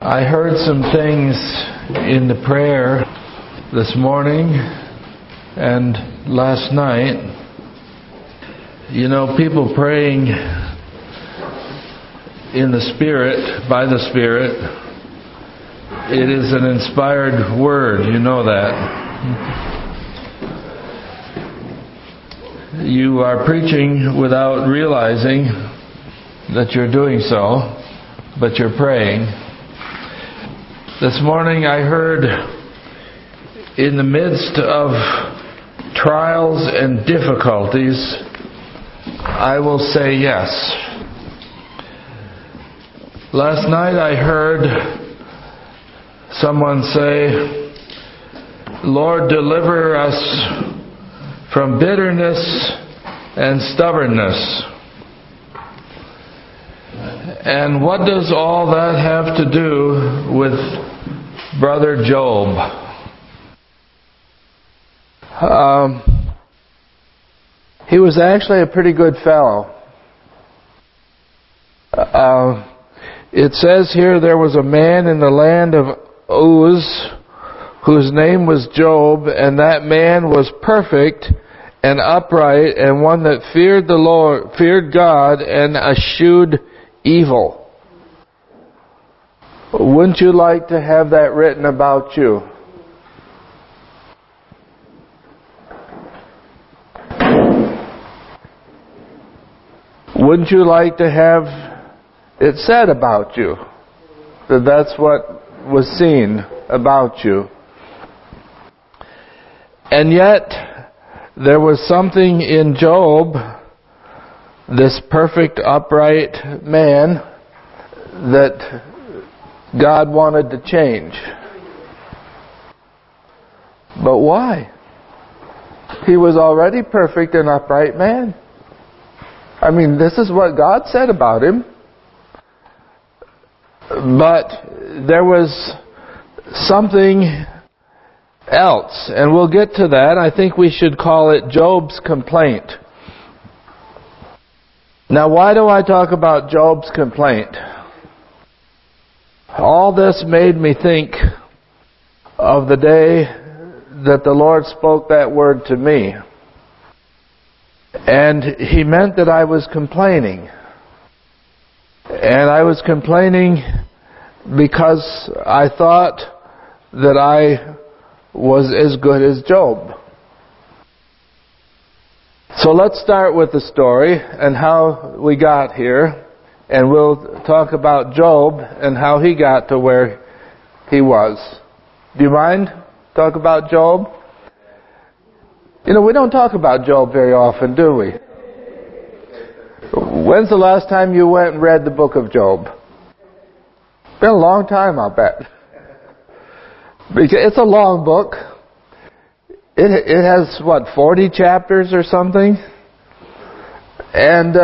I heard some things in the prayer this morning and last night. You know, people praying in the Spirit, by the Spirit, it is an inspired word. You know that. You are preaching without realizing that you're doing so, but you're praying. This morning I heard, in the midst of trials and difficulties, I will say yes. Last night I heard someone say, Lord, deliver us from bitterness and stubbornness. And what does all that have to do with Brother Job? He was actually a pretty good fellow. It says here there was a man in the land of Uz whose name was Job, and that man was perfect and upright, and one that feared the Lord, feared God, and eschewed evil. Wouldn't you like to have that written about you? Wouldn't you like to have it said about you? That that's what was seen about you. And yet, there was something in Job, this perfect, upright man, that God wanted to change. But why? He was already perfect and upright man. I mean, this is what God said about him. But there was something else, and we'll get to that. I think we should call it Job's complaint. Now, why do I talk about Job's complaint? All this made me think of the day that the Lord spoke that word to me. And He meant that I was complaining. And I was complaining because I thought that I was as good as Job. So let's start with the story and how we got here, and we'll talk about Job and how he got to where he was. Do you mind? Talk about Job? You know, we don't talk about Job very often, do we? When's the last time you went and read the book of Job? Been a long time, I'll bet. Because it's a long book. It has, 40 chapters or something? And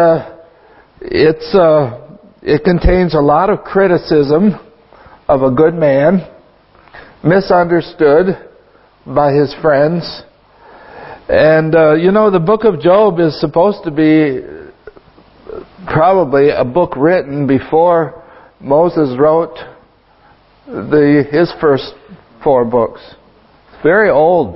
it contains a lot of criticism of a good man, misunderstood by his friends. And, the book of Job is supposed to be probably a book written before Moses wrote his first 4 books. Very old,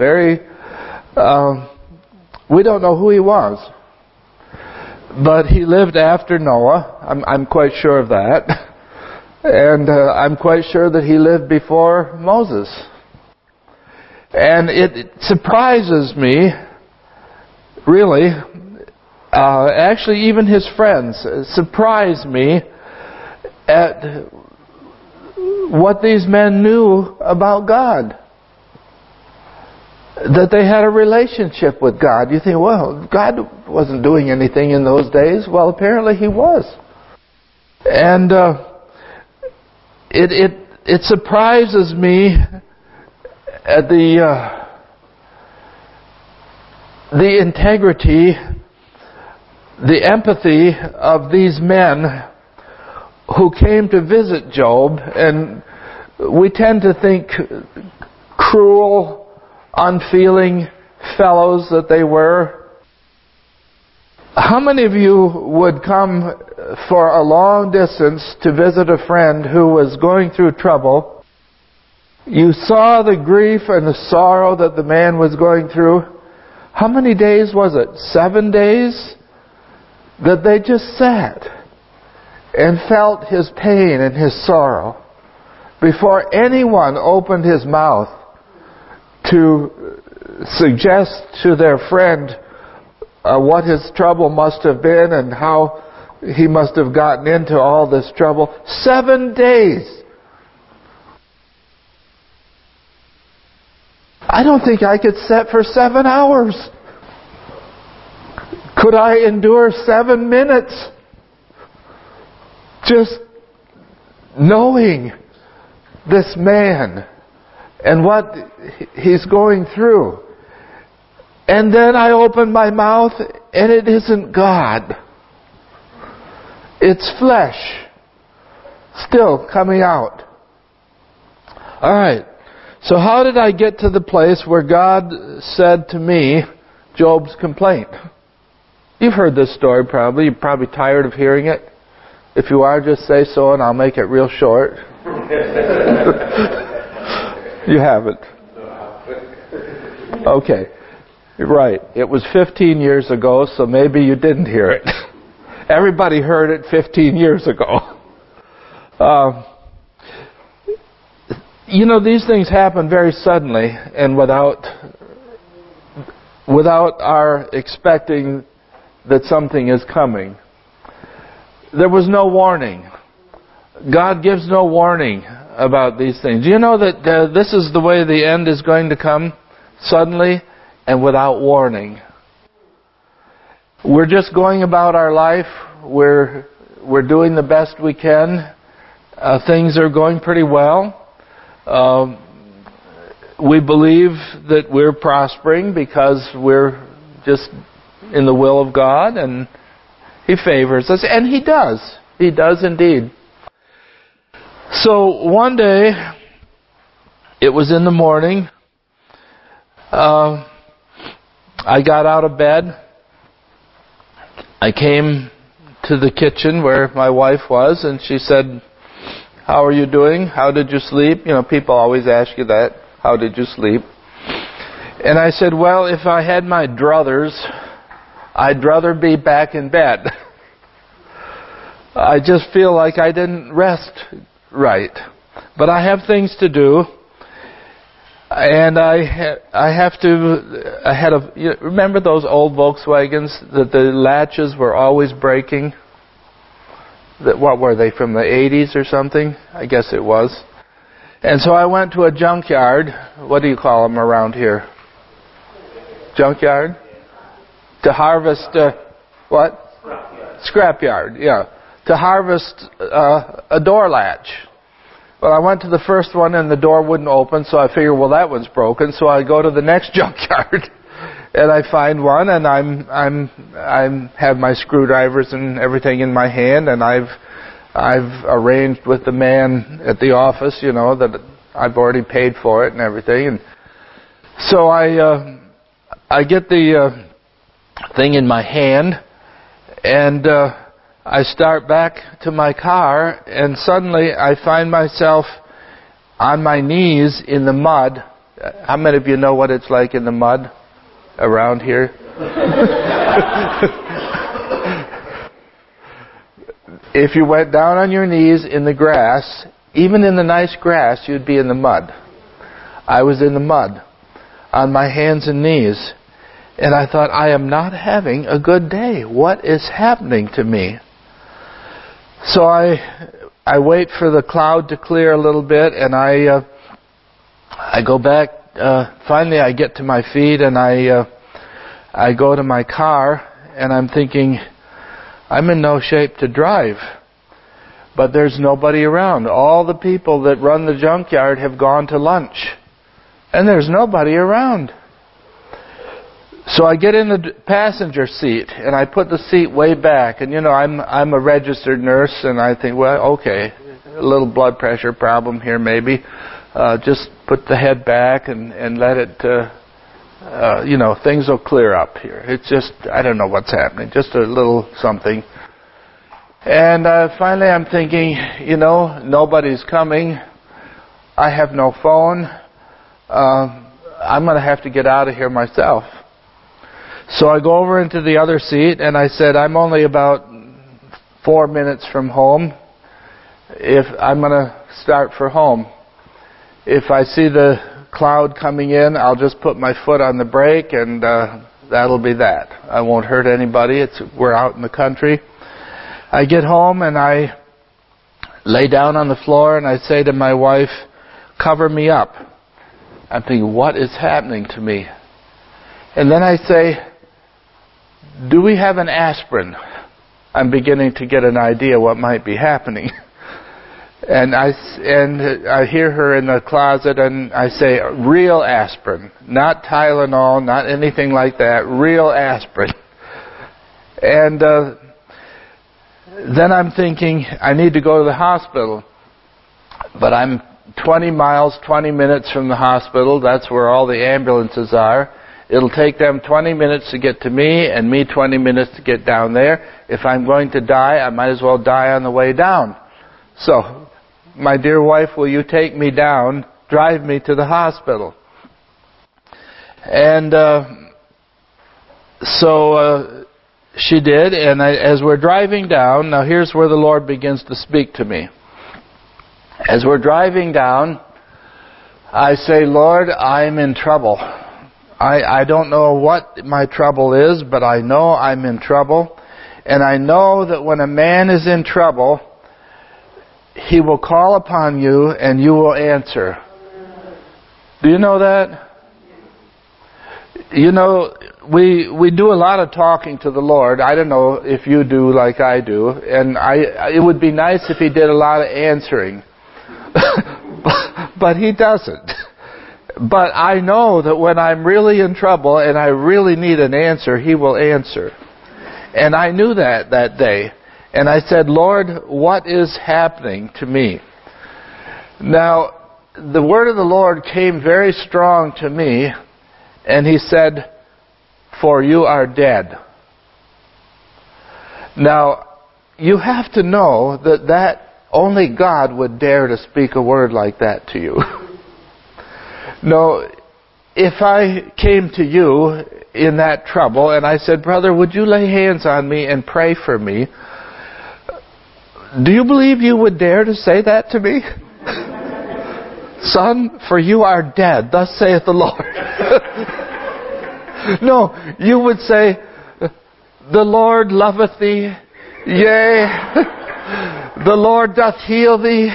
we don't know who he was. But he lived after Noah. I'm quite sure of that. And I'm quite sure that he lived before Moses. And it surprises me, really, actually even his friends surprised me at what these men knew about God. That they had a relationship with God. You think, well, God wasn't doing anything in those days. Well, apparently He was. And it surprises me at the integrity, the empathy of these men who came to visit Job. And we tend to think cruel, unfeeling fellows that they were. How many of you would come for a long distance to visit a friend who was going through trouble? You saw the grief and the sorrow that the man was going through. How many days was it? 7 days? That they just sat and felt his pain and his sorrow before anyone opened his mouth to suggest to their friend what his trouble must have been and how he must have gotten into all this trouble. 7 days. I don't think I could sit for 7 hours. Could I endure 7 minutes? Just knowing this man and what he's going through. And then I open my mouth and it isn't God. It's flesh still coming out. Alright, so how did I get to the place where God said to me, Job's complaint? You've heard this story probably. You're probably tired of hearing it. If you are, just say so and I'll make it real short. You haven't. Okay. Right. It was 15 years ago, so maybe you didn't hear it. Everybody heard it 15 years ago. These things happen very suddenly and without our expecting that something is coming. There was no warning. God gives no warning about these things. Do you know that this is the way the end is going to come? Suddenly and without warning. We're just going about our life. We're doing the best we can. Things are going pretty well. We believe that we're prospering because we're just in the will of God and He favors us. And He does. He does indeed. So one day, it was in the morning, I got out of bed. I came to the kitchen where my wife was, and she said, "How are you doing? How did you sleep?" People always ask you that. How did you sleep? And I said, well, if I had my druthers, I'd rather be back in bed. I just feel like I didn't rest right. But I have things to do. And remember those old Volkswagens that the latches were always breaking? What were they, from the 80s or something? I guess it was. And so I went to a junkyard. What do you call them around here? Junkyard? To harvest, what? Scrapyard, yeah. To harvest a door latch. Well, I went to the first one and the door wouldn't open, so I figured, well, that one's broken. So I go to the next junkyard and I find one, and I have my screwdrivers and everything in my hand, and I've arranged with the man at the office, that I've already paid for it and everything. And so I get the thing in my hand, and I start back to my car, and suddenly I find myself on my knees in the mud. How many of you know what it's like in the mud around here? If you went down on your knees in the grass, even in the nice grass, you'd be in the mud. I was in the mud, on my hands and knees. And I thought, I am not having a good day. What is happening to me? So I wait for the cloud to clear a little bit, and I go back. Finally, I get to my feet, and I go to my car, and I'm thinking, I'm in no shape to drive. But there's nobody around. All the people that run the junkyard have gone to lunch, and there's nobody around. So I get in the passenger seat, and I put the seat way back. And I'm a registered nurse, and I think, well, okay, a little blood pressure problem here maybe. Just put the head back and let it things will clear up here. It's just, I don't know what's happening. Just a little something. And finally I'm thinking, nobody's coming. I have no phone. I'm going to have to get out of here myself. So I go over into the other seat and I said, I'm only about 4 minutes from home. If I'm going to start for home. If I see the cloud coming in, I'll just put my foot on the brake and that'll be that. I won't hurt anybody. We're out in the country. I get home and I lay down on the floor and I say to my wife, cover me up. I'm thinking, what is happening to me? And then I say, do we have an aspirin? I'm beginning to get an idea what might be happening. And I hear her in the closet and I say, real aspirin. Not Tylenol, not anything like that. Real aspirin. And then I'm thinking, I need to go to the hospital. But I'm 20 miles, 20 minutes from the hospital. That's where all the ambulances are. It'll take them 20 minutes to get to me and me 20 minutes to get down there. If I'm going to die, I might as well die on the way down. So, my dear wife, will you take me down, drive me to the hospital? And so she did, and as we're driving down, now here's where the Lord begins to speak to me. As we're driving down, I say, Lord, I'm in trouble. I don't know what my trouble is, but I know I'm in trouble. And I know that when a man is in trouble, he will call upon you and you will answer. Do you know that? We do a lot of talking to the Lord. I don't know if you do like I do. And it would be nice if He did a lot of answering. But He doesn't. But I know that when I'm really in trouble and I really need an answer, He will answer. And I knew that day. And I said, Lord, what is happening to me? Now, the word of the Lord came very strong to me, and He said, for you are dead. Now, you have to know that only God would dare to speak a word like that to you. No, if I came to you in that trouble and I said, brother, would you lay hands on me and pray for me? Do you believe you would dare to say that to me? Son, for you are dead, thus saith the Lord. No, you would say, the Lord loveth thee, yea, the Lord doth heal thee,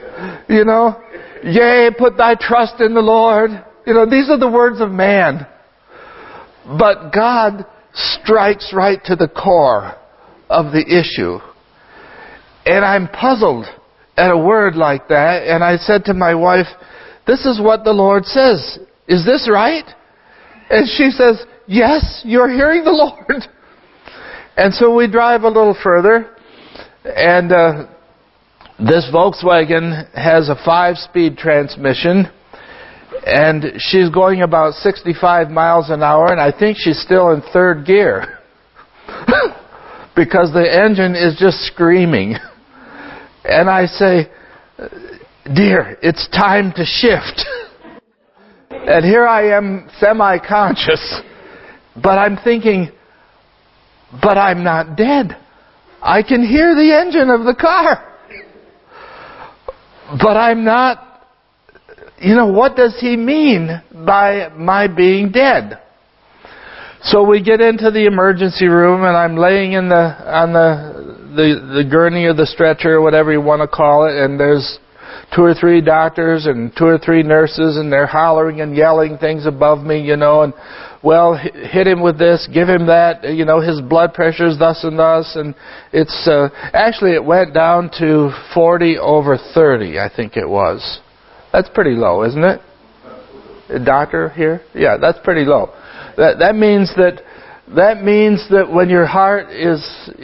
yea, put thy trust in the Lord. These are the words of man. But God strikes right to the core of the issue. And I'm puzzled at a word like that. And I said to my wife, this is what the Lord says. Is this right? And she says, yes, you're hearing the Lord. And so we drive a little further. And this Volkswagen has a 5-speed transmission. And she's going about 65 miles an hour. And I think she's still in 3rd gear. Because the engine is just screaming. And I say, dear, it's time to shift. And here I am semi-conscious. But I'm thinking, but I'm not dead. I can hear the engine of the car. But I'm not, what does He mean by my being dead? So we get into the emergency room and I'm laying on the gurney or the stretcher or whatever you want to call it, and there's 2 or 3 doctors and 2 or 3 nurses, and they're hollering and yelling things above me, and well, hit him with this, give him that, his blood pressure's thus and thus, and it's actually it went down to 40/30, I think it was. That's pretty low, isn't it? A doctor here? Yeah, that's pretty low. That means that when your heart is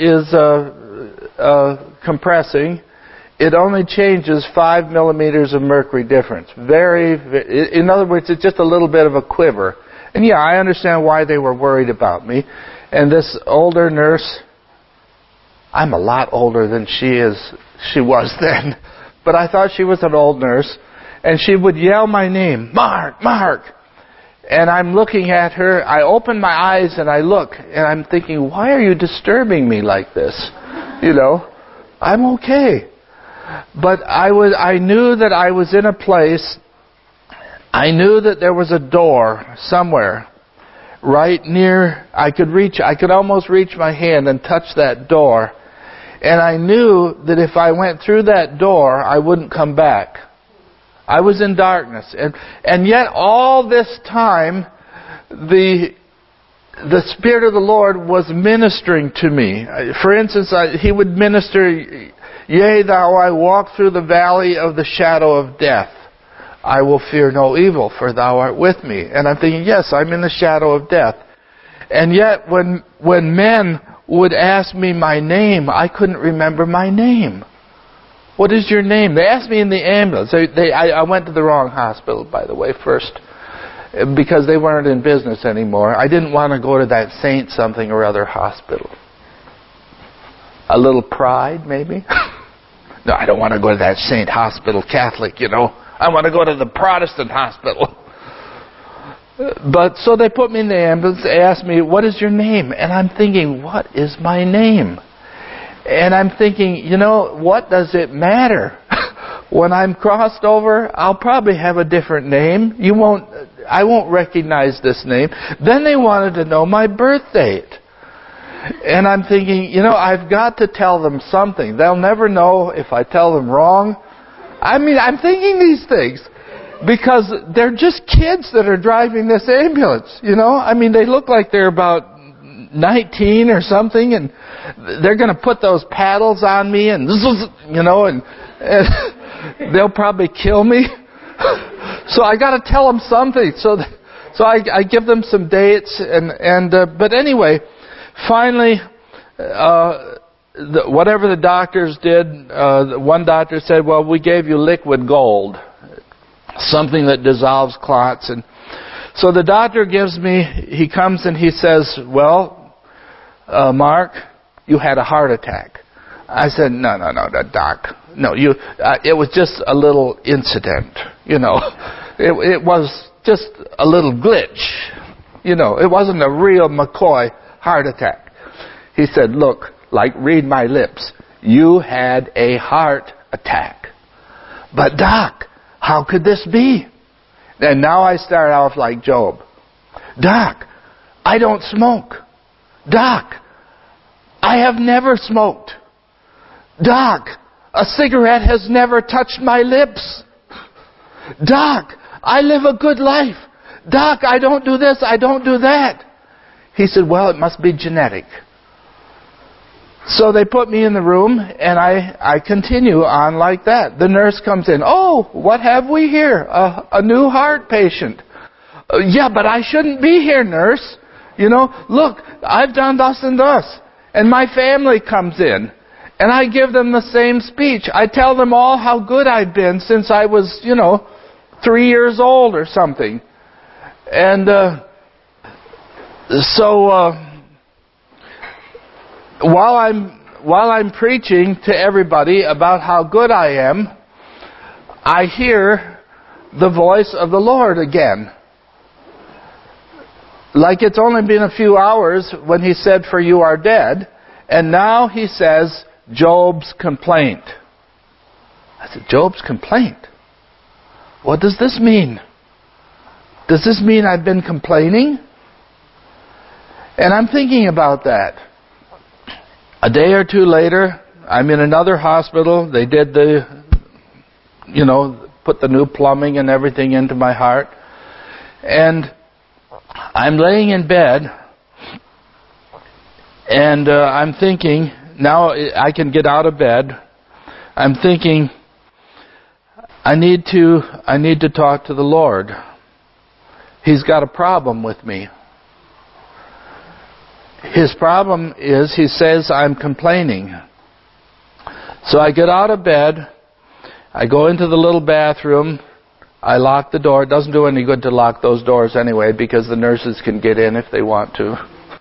compressing, it only changes 5 millimeters of mercury difference. In other words, it's just a little bit of a quiver. And yeah, I understand why they were worried about me. And this older nurse, I'm a lot older than she was then, but I thought she was an old nurse, and she would yell my name, Mark, Mark. And I'm looking at her, I open my eyes and I look, and I'm thinking, why are you disturbing me like this? You know, I'm okay. But I knew that I was in a place, I knew that there was a door somewhere right near, I could almost reach my hand and touch that door. And I knew that if I went through that door, I wouldn't come back. I was in darkness. And yet all this time, the Spirit of the Lord was ministering to me. For instance, He would minister, yea, though I walk through the valley of the shadow of death, I will fear no evil, for thou art with me. And I'm thinking, yes, I'm in the shadow of death. And yet when men would ask me my name, I couldn't remember my name. What is your name? They asked me in the ambulance. I went to the wrong hospital, by the way, first, because they weren't in business anymore. I didn't want to go to that Saint something or other hospital. A little pride, maybe? No, I don't want to go to that Saint hospital, Catholic, you know. I want to go to the Protestant hospital. But so they put me in the ambulance, they asked me, what is your name? And I'm thinking, what is my name? And I'm thinking, you know, what does it matter? When I'm crossed over, I'll probably have a different name. I won't recognize this name. Then they wanted to know my birth date. And I'm thinking, you know, I've got to tell them something. They'll never know if I tell them wrong. I mean, I'm thinking these things because they're just kids that are driving this ambulance, you know. I mean, they look like they're about 19 or something, and they're going to put those paddles on me, and you know, and they'll probably kill me. So I got to tell them something. So I give them some dates, but anyway, finally, whatever the doctors did, one doctor said, "Well, we gave you liquid gold, something that dissolves clots." And so the doctor he comes and he says, "Well, Mark, you had a heart attack." I said, no, doc. No, it was just a little incident, you know. It was just a little glitch, you know. It wasn't a real McCoy heart attack. He said, look, read my lips. You had a heart attack. But doc, how could this be? And now I start off like Job. Doc, I don't smoke. Doc, I have never smoked. Doc, a cigarette has never touched my lips. Doc, I live a good life. Doc, I don't do this, I don't do that. He said, well, it must be genetic. So they put me in the room, and I continue on like that. The nurse comes in. Oh, what have we here? A new heart patient. Yeah, but I shouldn't be here, nurse. You know, look, I've done thus and thus. And my family comes in. And I give them the same speech. I tell them all how good I've been since I was, 3 years old or something. And while I'm preaching to everybody about how good I am, I hear the voice of the Lord again. Like it's only been a few hours when He said, for you are dead. And now He says, Job's complaint. I said, Job's complaint? What does this mean? Does this mean I've been complaining? And I'm thinking about that. A day or two later, I'm in another hospital. They did put the new plumbing and everything into my heart. And I'm laying in bed, and I'm thinking, now I can get out of bed. I'm thinking, I need to talk to the Lord. He's got a problem with me. His problem is, he says I'm complaining. So I get out of bed, I go into the little bathroom, I lock the door. It doesn't do any good to lock those doors anyway, because the nurses can get in if they want to.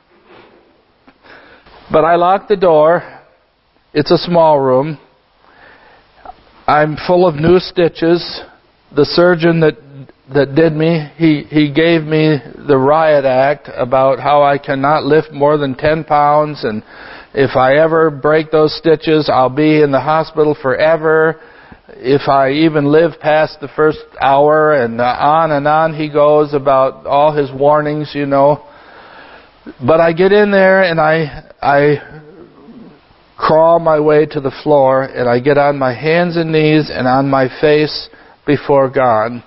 But I lock the door. It's a small room. I'm full of new stitches. The surgeon that did me, he gave me the riot act about how I cannot lift more than 10 pounds, and if I ever break those stitches, I'll be in the hospital forever. If I even live past the first hour, and on he goes about all his warnings, you know. But I get in there and I crawl my way to the floor, and I get on my hands and knees and on my face before God.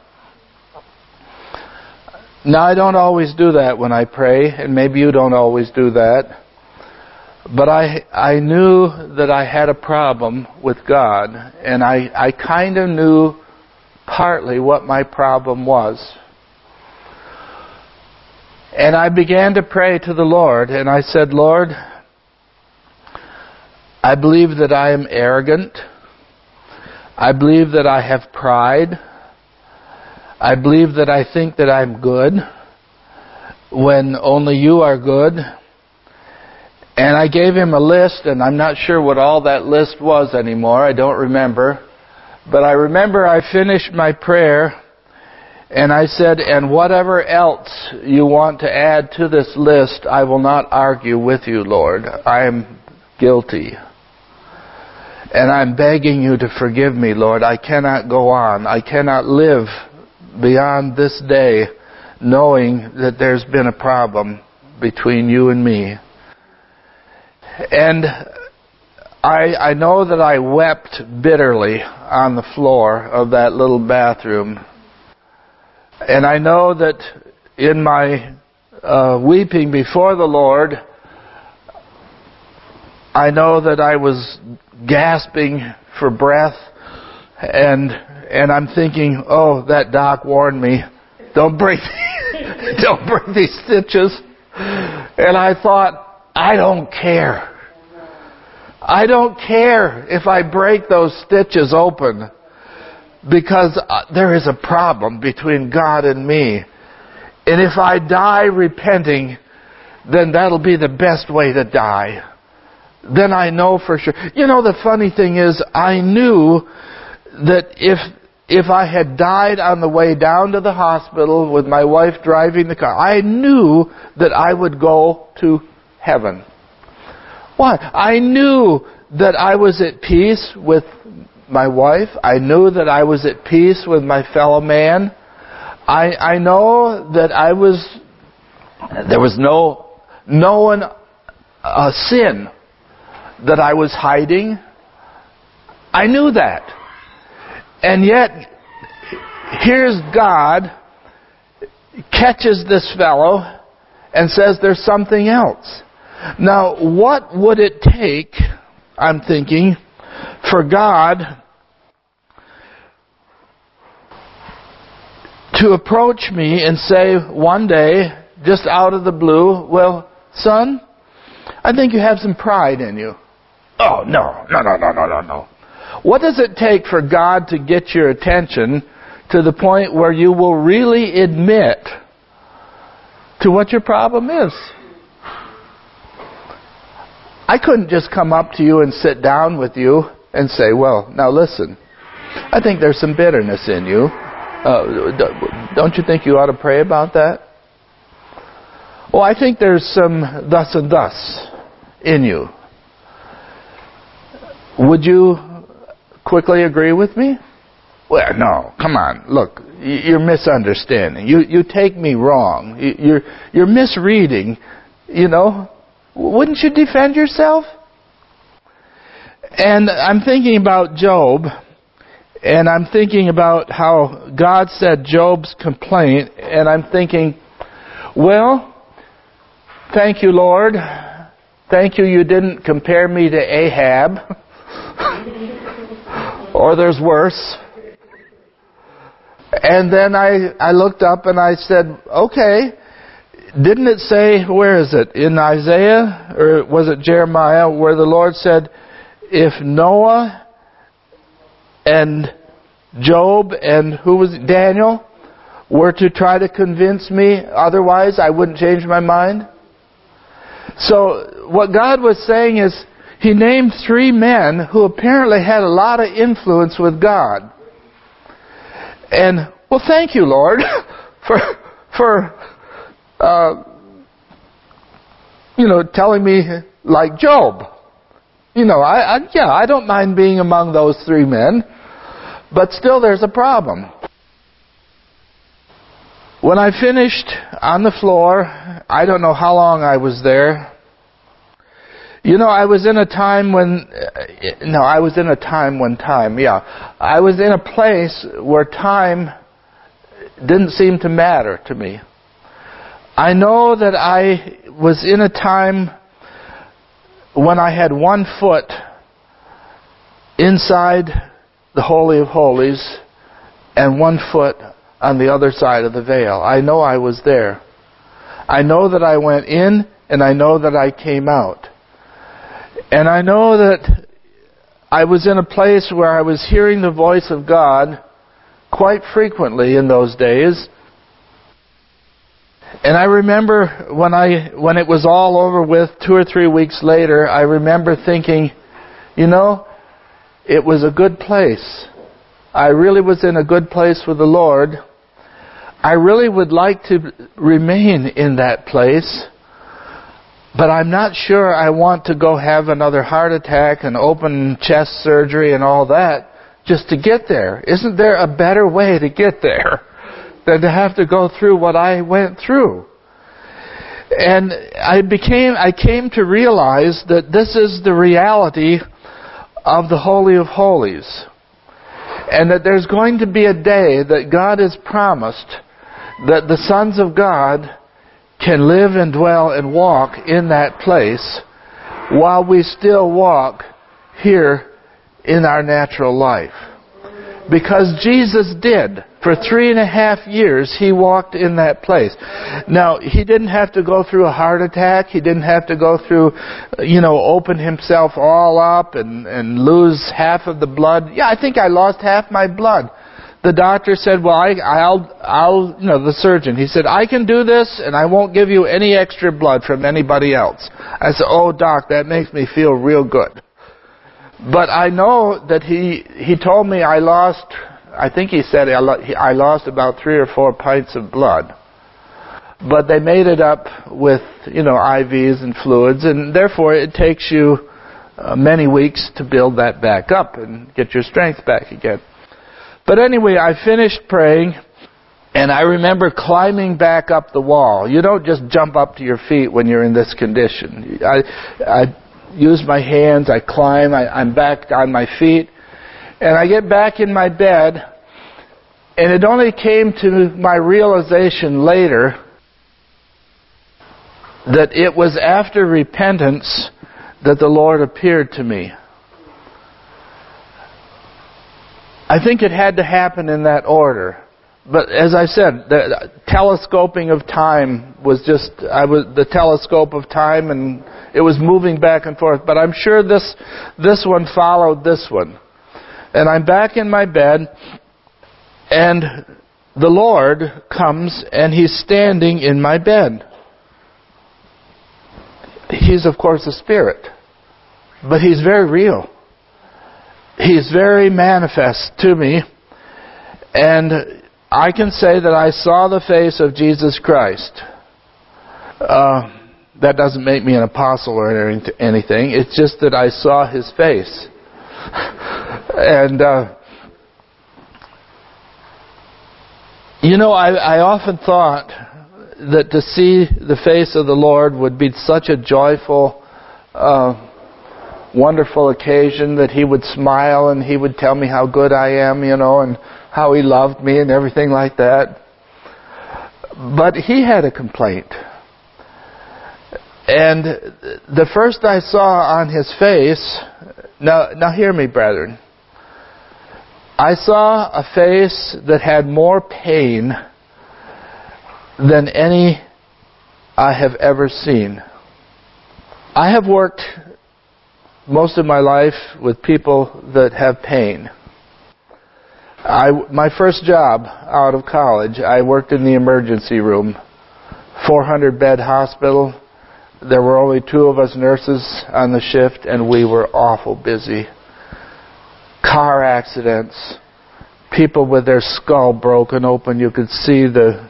Now, I don't always do that when I pray, and maybe you don't always do that. But I knew that I had a problem with God, and I kind of knew partly what my problem was. And I began to pray to the Lord, and I said, Lord, I believe that I am arrogant. I believe that I have pride. I believe that I think that I'm good when only you are good. And I gave him a list, and I'm not sure what all that list was anymore. I don't remember. But I remember I finished my prayer, and I said, and whatever else you want to add to this list, I will not argue with you, Lord. I am guilty. And I'm begging you to forgive me, Lord. I cannot go on. I cannot live beyond this day knowing that there's been a problem between you and me. And I know that I wept bitterly on the floor of that little bathroom. And I know that in my weeping before the Lord, I know that I was gasping for breath, and I'm thinking, oh, that doc warned me, don't break these stitches. And I thought, I don't care. I don't care if I break those stitches open, because there is a problem between God and me. And if I die repenting, then that'll be the best way to die. Then I know for sure. You know, the funny thing is, I knew that if I had died on the way down to the hospital with my wife driving the car, I knew that I would go to heaven. Why? I knew that I was at peace with my wife. I knew that I was at peace with my fellow man. I know that there was no sin that I was hiding. I knew that. And yet, here's God, catches this fellow and says there's something else. Now, what would it take, I'm thinking, for God to approach me and say one day, just out of the blue, well, son, I think you have some pride in you. Oh, no. What does it take for God to get your attention to the point where you will really admit to what your problem is? I couldn't just come up to you and sit down with you and say, well, now listen, I think there's some bitterness in you. Don't you think you ought to pray about that? Well, I think there's some thus and thus in you. Would you quickly agree with me? Well, no, come on. Look, you're misunderstanding. You take me wrong. You're misreading, you know. Wouldn't you defend yourself? And I'm thinking about Job, and I'm thinking about how God said Job's complaint, and I'm thinking, well, thank you, Lord. Thank you didn't compare me to Ahab. Or there's worse. And then I looked up and I said, okay, didn't it say, where is it? In Isaiah, or was it Jeremiah, where the Lord said, if Noah and Job and Daniel were to try to convince me otherwise, I wouldn't change my mind. So what God was saying is, He named 3 men who apparently had a lot of influence with God. And, well, thank you, Lord, for telling me like Job. I don't mind being among those 3 men, but still there's a problem. When I finished on the floor, I don't know how long I was there. I was in a place where time didn't seem to matter to me. I know that I was in a time when I had 1 foot inside the Holy of Holies and 1 foot on the other side of the veil. I know I was there. I know that I went in and I know that I came out. And I know that I was in a place where I was hearing the voice of God quite frequently in those days. And I remember when it was all over with, 2 or 3 weeks later, I remember thinking, it was a good place. I really was in a good place with the Lord. I really would like to remain in that place. But I'm not sure I want to go have another heart attack and open chest surgery and all that just to get there. Isn't there a better way to get there than to have to go through what I went through? And I came to realize that this is the reality of the Holy of Holies. And that there's going to be a day that God has promised that the sons of God can live and dwell and walk in that place while we still walk here in our natural life. Because Jesus did. For 3.5 years, He walked in that place. Now, He didn't have to go through a heart attack. He didn't have to go through, open Himself all up and lose half of the blood. Yeah, I think I lost half my blood. The doctor said, well, the surgeon, he said, I can do this and I won't give you any extra blood from anybody else. I said, oh, doc, that makes me feel real good. But I know that he told me I lost about 3 or 4 pints of blood. But they made it up with, IVs and fluids, and therefore it takes you many weeks to build that back up and get your strength back again. But anyway, I finished praying, and I remember climbing back up the wall. You don't just jump up to your feet when you're in this condition. I use my hands, I climb, I'm back on my feet, and I get back in my bed, and it only came to my realization later that it was after repentance that the Lord appeared to me. I think it had to happen in that order. But as I said, the telescoping of time was the telescope of time, and it was moving back and forth. But I'm sure this one followed this one. And I'm back in my bed, and the Lord comes and He's standing in my bed. He's, of course, a spirit, but He's very real. He's very manifest to me, and I can say that I saw the face of Jesus Christ. That doesn't make me an apostle or anything. It's just that I saw His face. And, I often thought that to see the face of the Lord would be such a joyful, wonderful occasion that He would smile and He would tell me how good I am, and how He loved me and everything like that. But He had a complaint. And the first I saw on His face, now hear me, brethren. I saw a face that had more pain than any I have ever seen. I have worked most of my life with people that have pain. My first job out of college, I worked in the emergency room. 400-bed hospital. There were only 2 of us nurses on the shift, and we were awful busy. Car accidents. People with their skull broken open. You could see the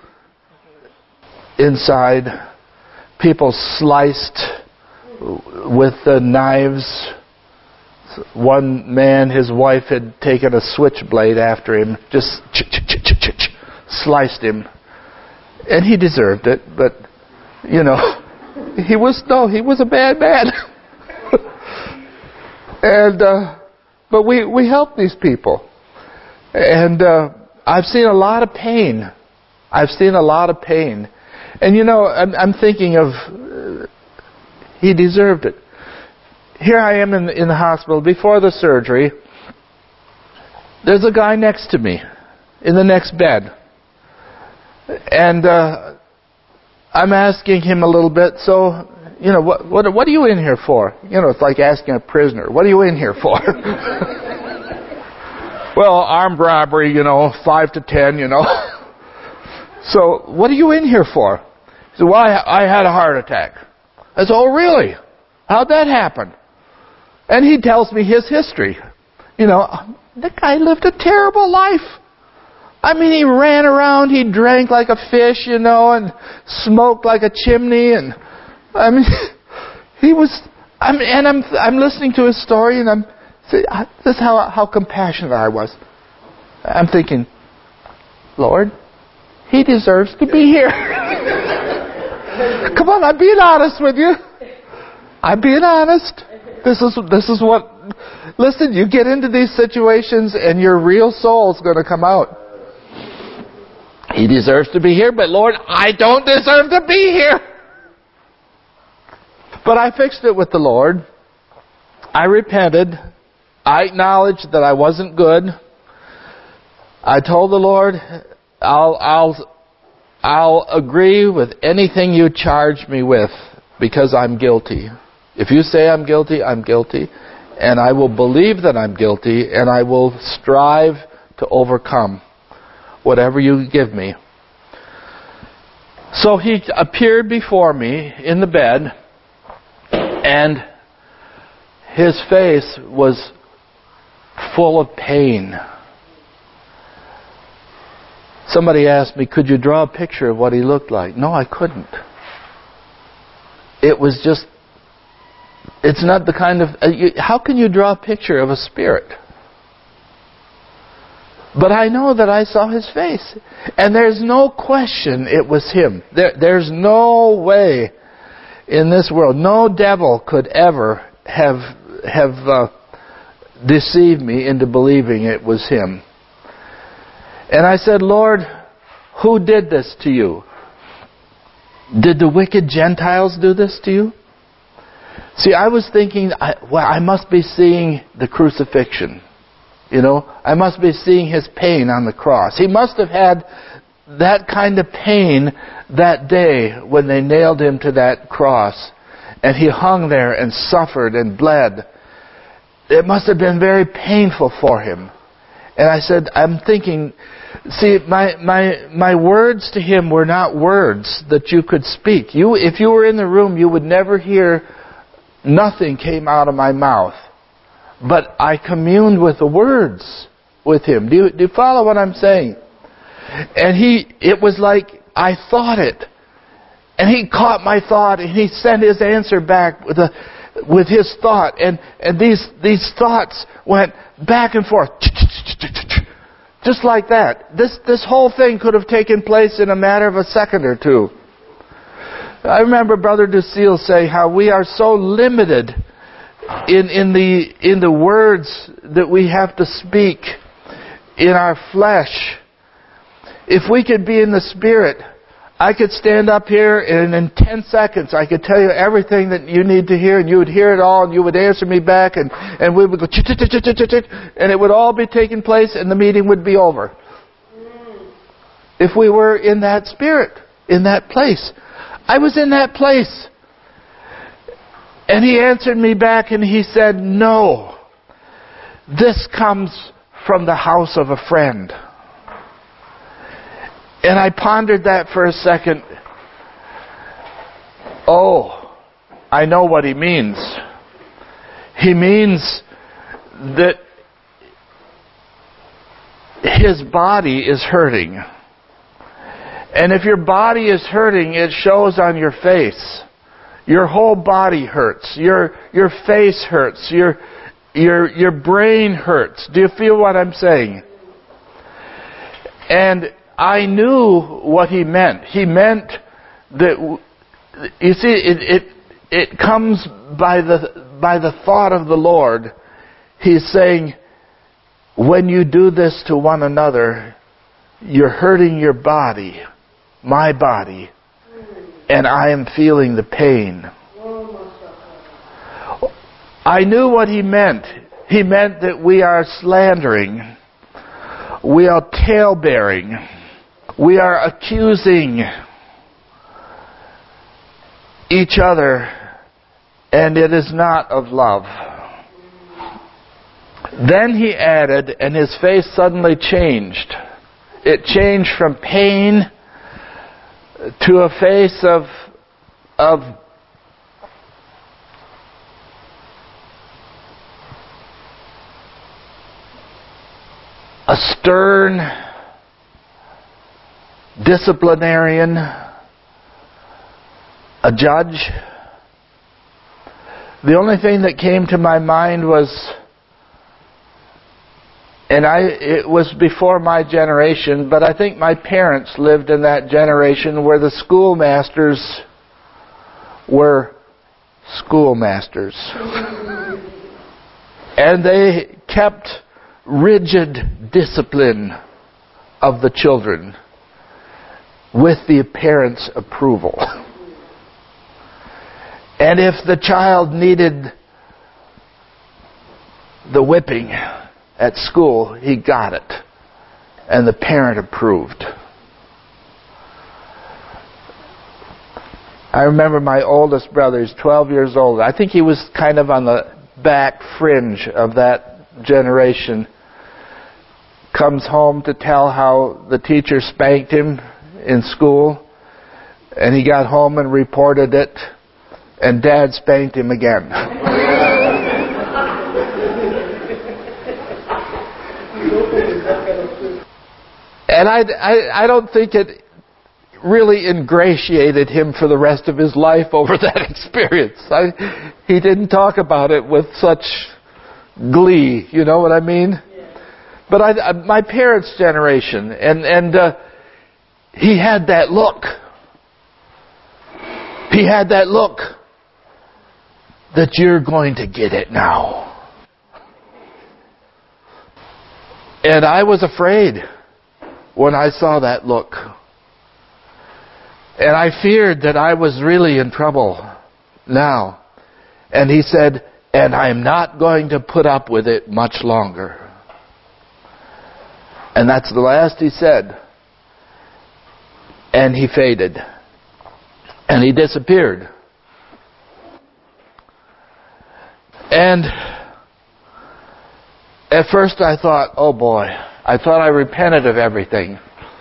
inside. People sliced with the knives. One man, his wife had taken a switchblade after him, just sliced him. And he deserved it, but, you know, he was a bad man. And, but we helped these people. And, I've seen a lot of pain. And, you know, I'm thinking of, he deserved it. Here I am in the hospital before the surgery. There's a guy next to me in the next bed. And I'm asking him a little bit, so, you know, what are you in here for? You know, it's like asking a prisoner, what are you in here for? Well, armed robbery, you know, 5 to 10, you know. So, what are you in here for? He said, well, I had a heart attack. I said, oh, really? How'd that happen? And he tells me his history. You know, the guy lived a terrible life. I mean, he ran around, he drank like a fish, you know, and smoked like a chimney, and I mean, I'm listening to his story, and this is how compassionate I was. I'm thinking, Lord, he deserves to be here. Come on, I'm being honest with you. I'm being honest. This is what, listen, you get into these situations and your real soul's going to come out. He deserves to be here, but Lord, I don't deserve to be here. But I fixed it with the Lord. I repented. I acknowledged that I wasn't good. I told the Lord, I'll agree with anything you charge me with because I'm guilty. If you say I'm guilty, I'm guilty. And I will believe that I'm guilty, and I will strive to overcome whatever you give me. So he appeared before me in the bed, and his face was full of pain. Somebody asked me, could you draw a picture of what he looked like? No, I couldn't. It was just, it's not the kind of, how can you draw a picture of a spirit? But I know that I saw his face. And there's no question it was him. There's no way in this world, no devil could ever have deceived me into believing it was him. And I said, Lord, who did this to you? Did the wicked Gentiles do this to you? See, I was thinking, I must be seeing the crucifixion. You know, I must be seeing his pain on the cross. He must have had that kind of pain that day when they nailed him to that cross. And he hung there and suffered and bled. It must have been very painful for him. And I said, I'm thinking, see, my words to him were not words that you could speak. If you were in the room, you would never hear, nothing came out of my mouth. But I communed with the words with him. Do you follow what I'm saying? And it was like I thought it. And he caught my thought and he sent his answer back with his thought. And these thoughts went back and forth. Just like that. This whole thing could have taken place in a matter of a second or two. I remember Brother Ducille say how we are so limited in the words that we have to speak in our flesh. If we could be in the Spirit, I could stand up here and in 10 seconds I could tell you everything that you need to hear, and you would hear it all, and you would answer me back, and we would go and it would all be taking place, and the meeting would be over. If we were in that Spirit, in that place. I was in that place. And he answered me back and he said, no. This comes from the house of a friend. And I pondered that for a second. Oh, I know what he means. He means that his body is hurting. And if your body is hurting, it shows on your face. Your whole body hurts. Your face hurts. Your brain hurts. Do you feel what I'm saying? And I knew what he meant. He meant that, you see, it comes by the thought of the Lord. He's saying, when you do this to one another, you're hurting your body, my body, and I am feeling the pain. I knew what he meant. He meant that we are slandering. We are tale-bearing. We are accusing each other, and it is not of love. Then he added, and his face suddenly changed. It changed from pain to a face of a stern disciplinarian, a judge. The only thing that came to my mind was, it was before my generation, but I think my parents lived in that generation where the schoolmasters were schoolmasters. And they kept rigid discipline of the children with the parents' approval. And if the child needed the whipping at school, he got it. And the parent approved. I remember my oldest brother, he's 12 years old. I think he was kind of on the back fringe of that generation. Comes home to tell how the teacher spanked him in school. And he got home and reported it. And Dad spanked him again. And I don't think it really ingratiated him for the rest of his life over that experience. He didn't talk about it with such glee, you know what I mean? But my parents' generation, and he had that look. He had that look that you're going to get it now. And I was afraid when I saw that look. And I feared that I was really in trouble now. And he said, and I'm not going to put up with it much longer. And that's the last he said. And he faded. And he disappeared. And at first I thought, oh boy, I thought I repented of everything.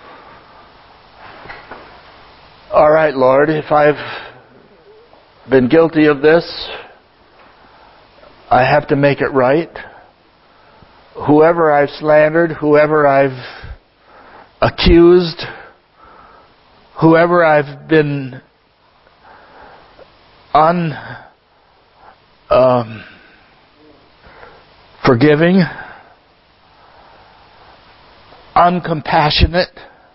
All right, Lord, if I've been guilty of this, I have to make it right. Whoever I've slandered, whoever I've accused, whoever I've been forgiving, uncompassionate,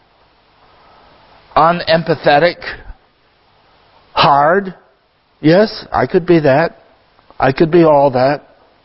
unempathetic, hard. Yes, I could be that. I could be all that.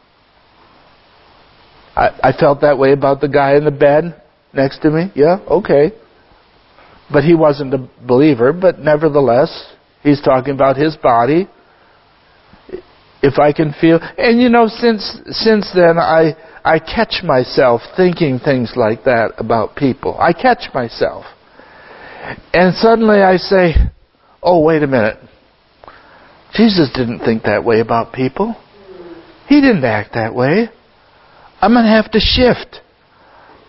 I felt that way about the guy in the bed next to me. Yeah, okay. But he wasn't a believer, but nevertheless, he's talking about his body. If I can feel... And you know, since then, I catch myself thinking things like that about people. I catch myself. And suddenly I say, oh, wait a minute. Jesus didn't think that way about people. He didn't act that way. I'm going to have to shift.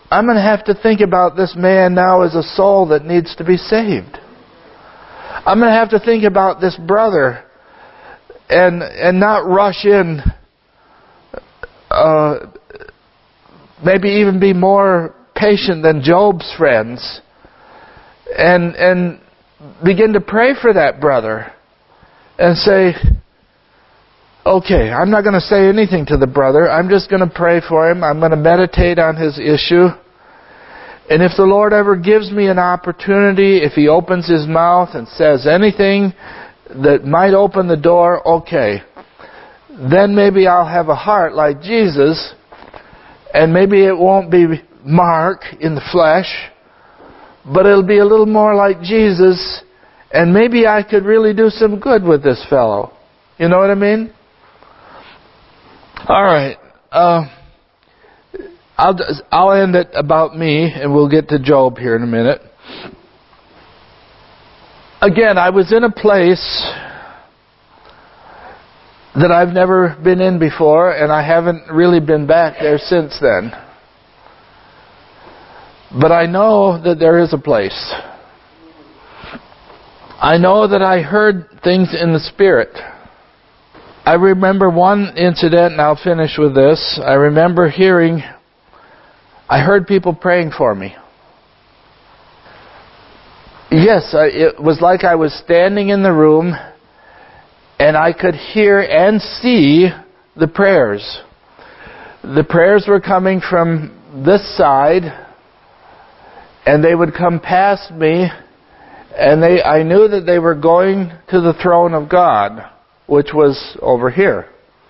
I'm going to have to think about this man now as a soul that needs to be saved. I'm going to have to think about this brother and not rush in, maybe even be more patient than Job's friends, and begin to pray for that brother and say, okay, I'm not going to say anything to the brother. I'm just going to pray for him. I'm going to meditate on his issue. And if the Lord ever gives me an opportunity, if He opens His mouth and says anything that might open the door, okay. Then maybe I'll have a heart like Jesus, and maybe it won't be Mark in the flesh, but it'll be a little more like Jesus, and maybe I could really do some good with this fellow. You know what I mean? All right. I'll end it about me, and we'll get to Job here in a minute. Again, I was in a place that I've never been in before, and I haven't really been back there since then. But I know that there is a place. I know that I heard things in the Spirit. I remember one incident, and I'll finish with this. I remember I heard people praying for me. Yes, it was like I was standing in the room and I could hear and see the prayers. The prayers were coming from this side, and they would come past me, and I knew that they were going to the throne of God, which was over here.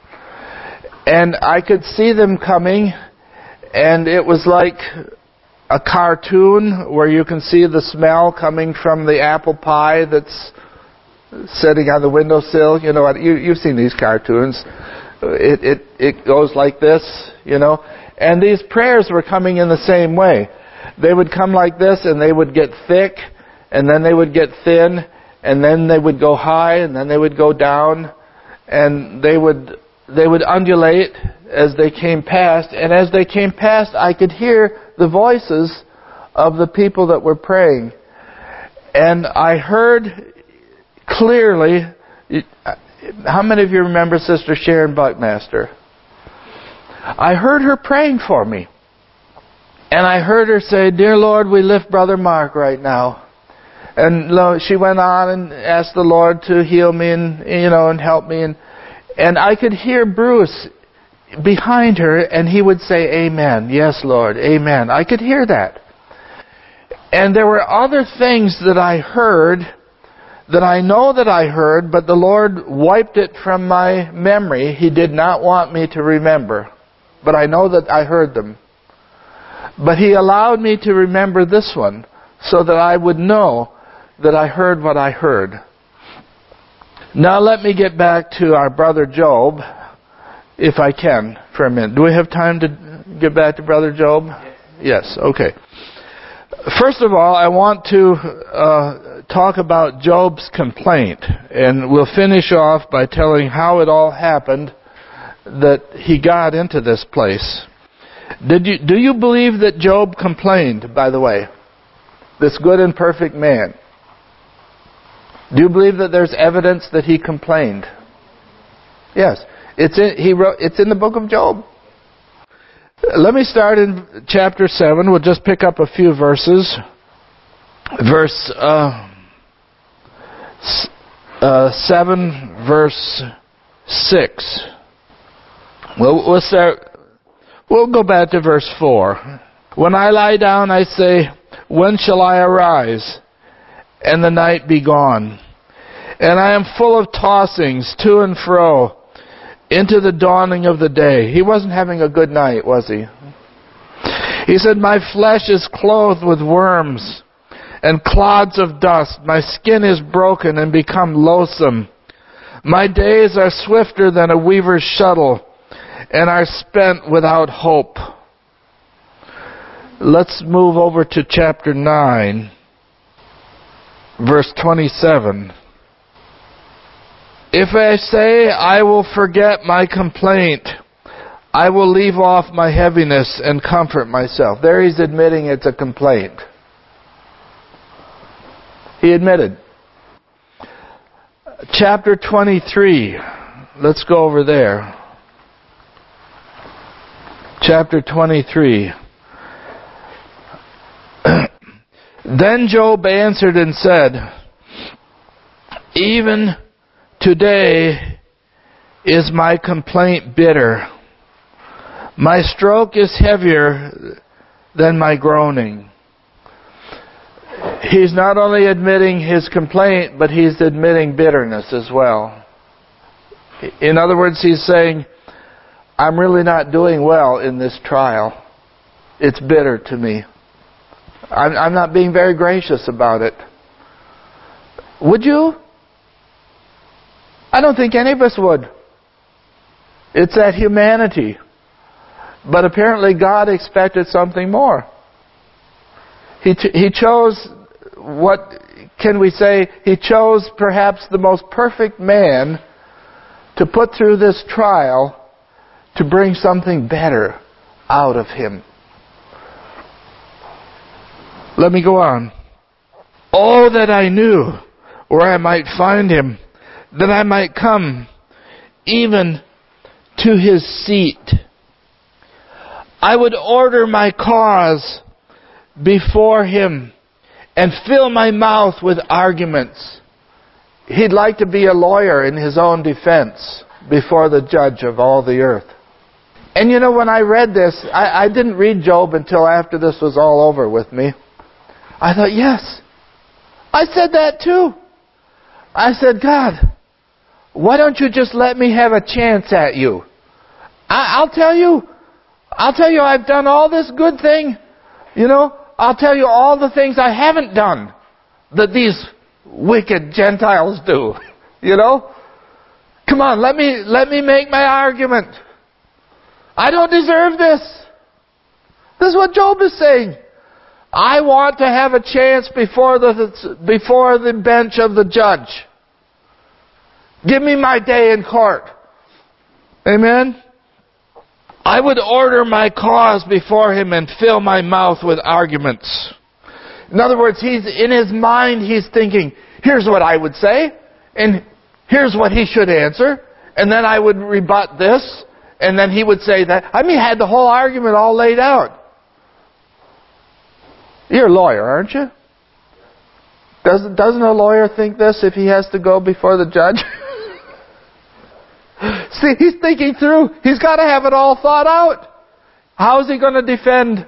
And I could see them coming, and it was like a cartoon where you can see the smell coming from the apple pie that's sitting on the windowsill. You know, you've seen these cartoons. It goes like this, you know. And these prayers were coming in the same way. They would come like this, and they would get thick, and then they would get thin, and then they would go high, and then they would go down, and they would undulate as they came past. And as they came past, I could hear the voices of the people that were praying. And I heard clearly, how many of you remember Sister Sharon Buckmaster? I heard her praying for me. And I heard her say, "Dear Lord, we lift Brother Mark right now." And she went on and asked the Lord to heal me and help me. And I could hear Bruce behind her, and he would say, "Amen. Yes, Lord. Amen." I could hear that. And there were other things that I heard that I know that I heard, but the Lord wiped it from my memory. He did not want me to remember. But I know that I heard them. But He allowed me to remember this one so that I would know that I heard what I heard. Now let me get back to our brother Job, if I can, for a minute. Do we have time to get back to Brother Job? Yes, okay. First of all, I want to talk about Job's complaint, and we'll finish off by telling how it all happened that he got into this place. Do you believe that Job complained, by the way? This good and perfect man. Do you believe that there's evidence that he complained? Yes. It's in the book of Job. Let me start in chapter 7. We'll just pick up a few verses. Verse 7, verse 6. We'll start. We'll go back to verse 4. When I lie down, I say, when shall I arise, and the night be gone? And I am full of tossings to and fro into the dawning of the day. He wasn't having a good night, was he? He said, my flesh is clothed with worms and clods of dust. My skin is broken and become loathsome. My days are swifter than a weaver's shuttle, and are spent without hope. Let's move over to chapter 9, verse 27. If I say I will forget my complaint, I will leave off my heaviness and comfort myself. There he's admitting it's a complaint. He admitted. Chapter 23. Let's go over there. Chapter 23. Then Job answered and said, even today is my complaint bitter. My stroke is heavier than my groaning. He's not only admitting his complaint, but he's admitting bitterness as well. In other words, he's saying, I'm really not doing well in this trial. It's bitter to me. I'm not being very gracious about it. Would you? I don't think any of us would. It's that humanity. But apparently God expected something more. He chose, what can we say? He chose perhaps the most perfect man to put through this trial to bring something better out of him. Let me go on. Oh, that I knew where I might find him, that I might come even to his seat. I would order my cause before him and fill my mouth with arguments. He'd like to be a lawyer in his own defense before the judge of all the earth. And you know, when I read this, I didn't read Job until after this was all over with me. I thought, yes, I said that too. I said, God, why don't you just let me have a chance at you? I'll tell you I've done all this good thing. You know, I'll tell you all the things I haven't done that these wicked Gentiles do. You know? Come on, let me make my argument. I don't deserve this. This is what Job is saying. I want to have a chance before the bench of the judge. Give me my day in court. Amen? I would order my cause before him and fill my mouth with arguments. In other words, in his mind he's thinking, here's what I would say, and here's what he should answer, and then I would rebut this, and then he would say that. I mean, he had the whole argument all laid out. You're a lawyer, aren't you? Doesn't a lawyer think this if he has to go before the judge? See, he's thinking through. He's got to have it all thought out. How is he going to defend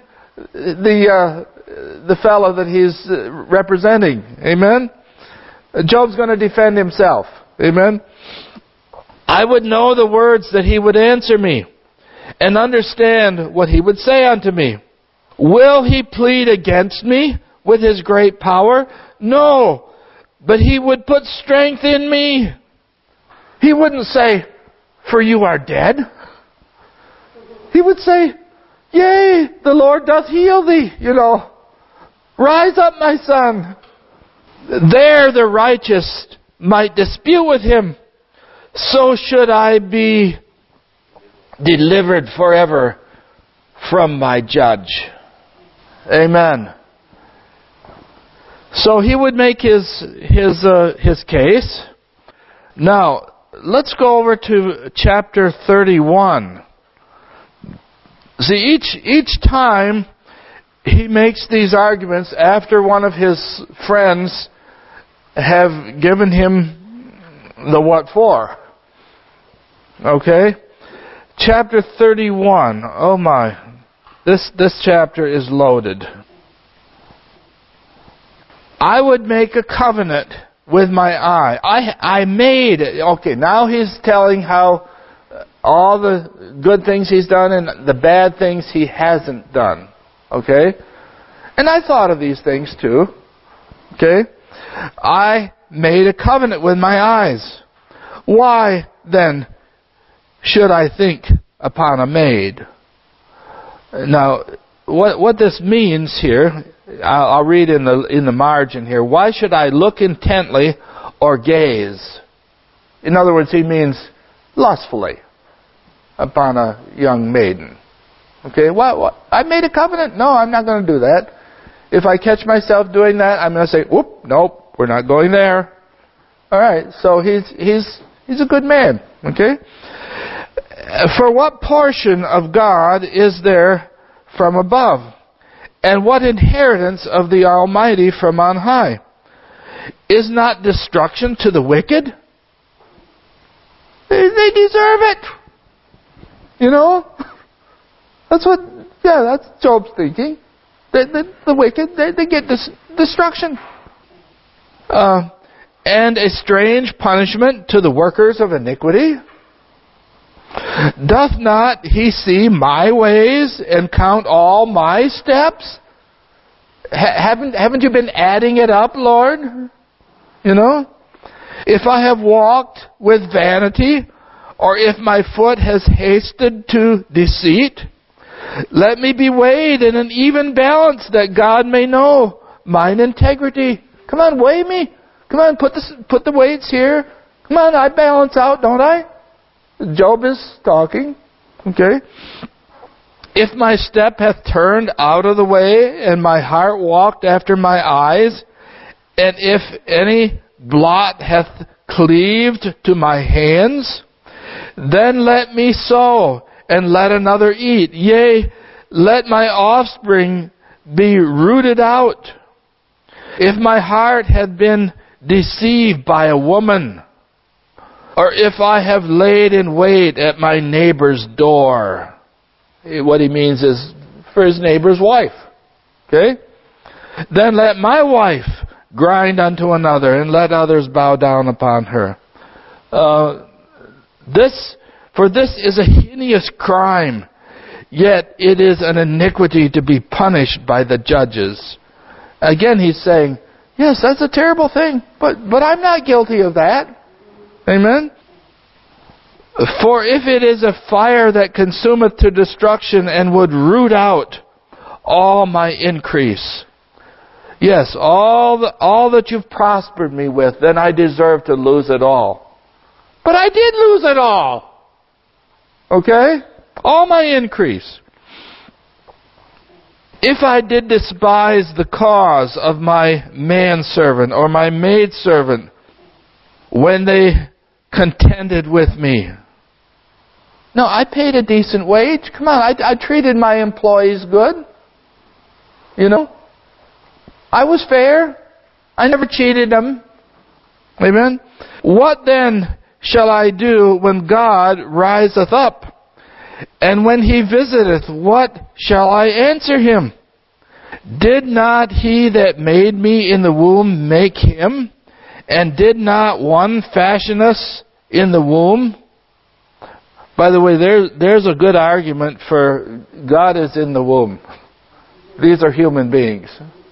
the fellow that he's representing? Amen? Job's going to defend himself. Amen? I would know the words that he would answer me and understand what he would say unto me. Will he plead against me with his great power? No, but he would put strength in me. He wouldn't say, for you are dead. He would say, yea, the Lord doth heal thee, you know. Rise up, my son. There the righteous might dispute with him. So should I be delivered forever from my judge. Amen. So he would make his case. Now, let's go over to chapter 31. See, each time he makes these arguments after one of his friends have given him the what for. Okay? Chapter 31. Oh my. This chapter is loaded. I would make a covenant with my eye. I made it. Okay, now he's telling how all the good things he's done and the bad things he hasn't done. Okay? And I thought of these things too. Okay? I made a covenant with my eyes. Why then should I think upon a maid? Now, what this means here, I'll read in the margin here. Why should I look intently or gaze? In other words, he means lustfully. upon a young maiden. Okay, what? I made a covenant. No, I'm not going to do that. If I catch myself doing that, I'm going to say, whoop, nope, we're not going there. All right, so he's a good man. Okay? For what portion of God is there from above? And what inheritance of the Almighty from on high? Is not destruction to the wicked? They deserve it. You know? That's Job's thinking. The wicked, they get destruction. And a strange punishment to the workers of iniquity? Doth not he see my ways and count all my steps? Haven't you been adding it up, Lord? You know? If I have walked with vanity, or if my foot has hasted to deceit, let me be weighed in an even balance, that God may know mine integrity. Come on, weigh me. Come on, put the weights here. Come on, I balance out, don't I? Job is talking. Okay? If my step hath turned out of the way, and my heart walked after my eyes, and if any blot hath cleaved to my hands, then let me sow, and let another eat. Yea, let my offspring be rooted out. If my heart had been deceived by a woman, or if I have laid in wait at my neighbor's door. What he means is for his neighbor's wife. Okay? Then let my wife grind unto another, and let others bow down upon her. For this is a heinous crime, yet it is an iniquity to be punished by the judges. Again, he's saying, yes, that's a terrible thing, but I'm not guilty of that. Amen? For if it is a fire that consumeth to destruction, and would root out all my increase, yes, all that you've prospered me with, then I deserve to lose it all. But I did lose it all. Okay? All my increase. If I did despise the cause of my manservant or my maidservant when they contended with me. No, I paid a decent wage. Come on, I treated my employees good. You know? I was fair. I never cheated them. Amen? What then shall I do when God riseth up? And when he visiteth, what shall I answer him? Did not he that made me in the womb make him? And did not one fashion us in the womb? By the way, there's a good argument for God is in the womb. These are human beings.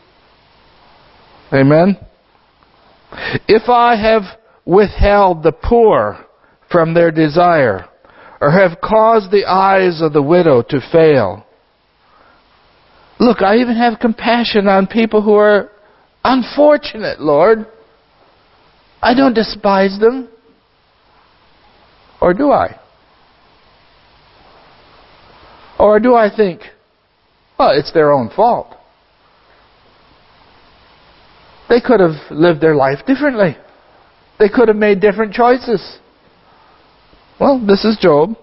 Amen? If I have withheld the poor from their desire, or have caused the eyes of the widow to fail. Look, I even have compassion on people who are unfortunate, Lord. I don't despise them. Or do I? Or do I think, well, it's their own fault. They could have lived their life differently. They could have made different choices. Well, this is Job.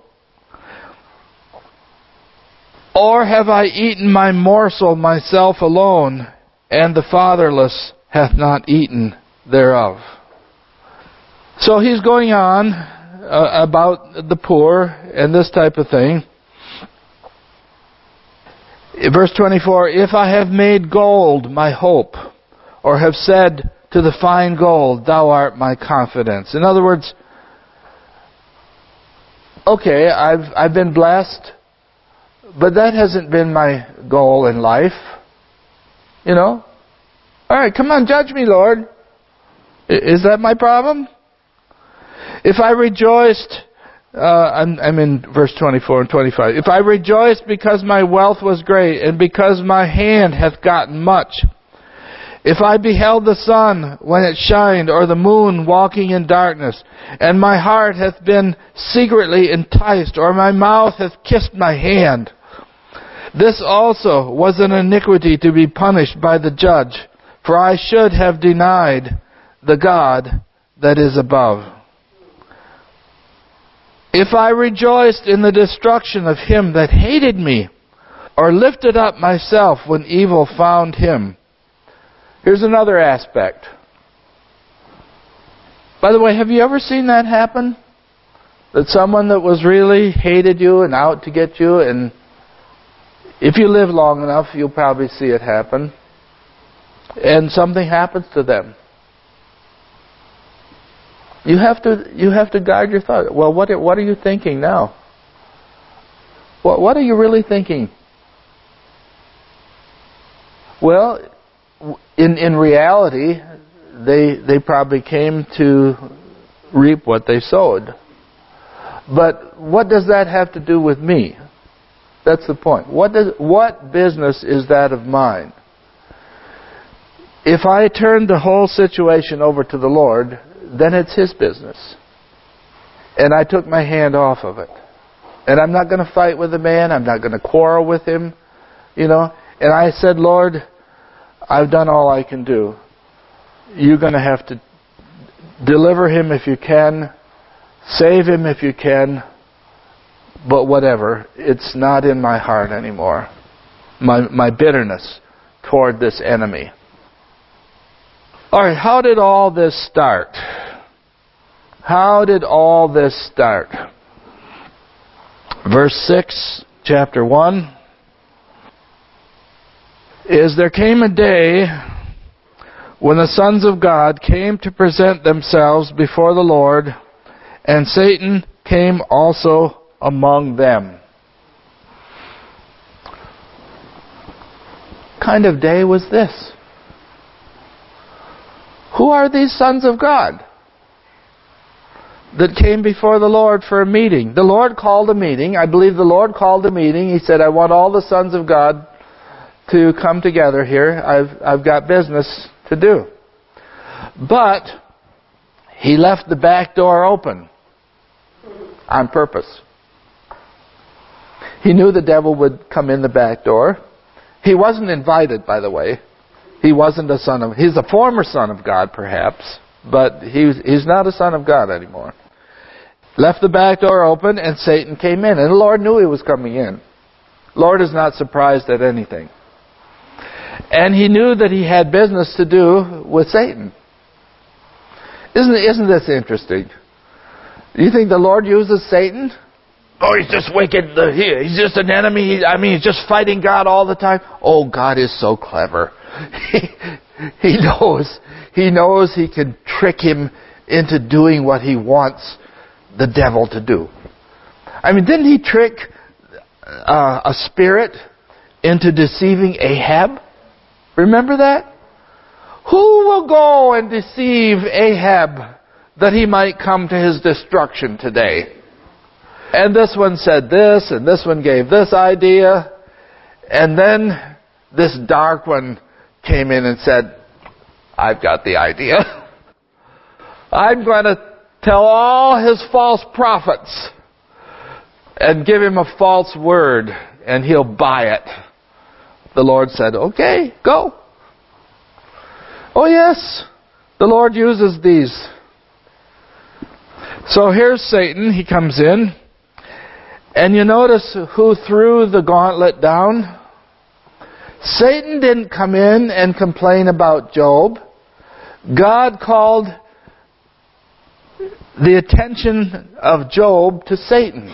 Or have I eaten my morsel myself alone, and the fatherless hath not eaten thereof? So he's going on about the poor and this type of thing. Verse 24, if I have made gold my hope, or have said to the fine gold, thou art my confidence. In other words, okay, I've been blessed, but that hasn't been my goal in life. You know? Alright, come on, judge me, Lord. Is that my problem? If I rejoiced, I'm in verse 24 and 25. If I rejoiced because my wealth was great, and because my hand hath gotten much, If I beheld the sun when it shined, or the moon walking in darkness, and my heart hath been secretly enticed, or my mouth hath kissed my hand, this also was an iniquity to be punished by the judge, for I should have denied the God that is above. If I rejoiced in the destruction of him that hated me, or lifted up myself when evil found him. Here's another aspect. By the way, have you ever seen that happen? That someone that was really hated you and out to get you, and if you live long enough, you'll probably see it happen. And something happens to them. You have to guide your thought. Well, what are you thinking now? What are you really thinking? Well, in reality, they probably came to reap what they sowed. But what does that have to do with me? That's the point. What business is that of mine? If I turn the whole situation over to the Lord, then it's His business. And I took my hand off of it. And I'm not going to fight with the man. I'm not going to quarrel with him. And I said, Lord, I've done all I can do. You're going to have to deliver him if you can. Save him if you can. But whatever. It's not in my heart anymore. My bitterness toward this enemy. Alright, how did all this start? How did all this start? Verse 6, chapter 1, is there came a day when the sons of God came to present themselves before the Lord, and Satan came also among them. What kind of day was this? Who are these sons of God that came before the Lord for a meeting? The Lord called a meeting. I believe the Lord called a meeting. He said, I want all the sons of God to come together here. I've got business to do. But He left the back door open on purpose. He knew the devil would come in the back door. He wasn't invited, by the way. He wasn't a son of... He's a former son of God, perhaps. But he's not a son of God anymore. Left the back door open, and Satan came in. And the Lord knew he was coming in. Lord is not surprised at anything. And He knew that He had business to do with Satan. Isn't this interesting? Do you think the Lord uses Satan? Oh, he's just wicked. He's just an enemy. He's just fighting God all the time. Oh, God is so clever. He knows He can trick him into doing what he wants the devil to do. Didn't He trick a spirit into deceiving Ahab? Remember that? Who will go and deceive Ahab that he might come to his destruction today? And this one said this, and this one gave this idea, and then this dark one came in and said, I've got the idea. I'm going to tell all his false prophets and give him a false word, and he'll buy it. The Lord said, okay, go. Oh yes, the Lord uses these. So here's Satan. He comes in. And you notice who threw the gauntlet down? Satan didn't come in and complain about Job. God called the attention of Job to Satan.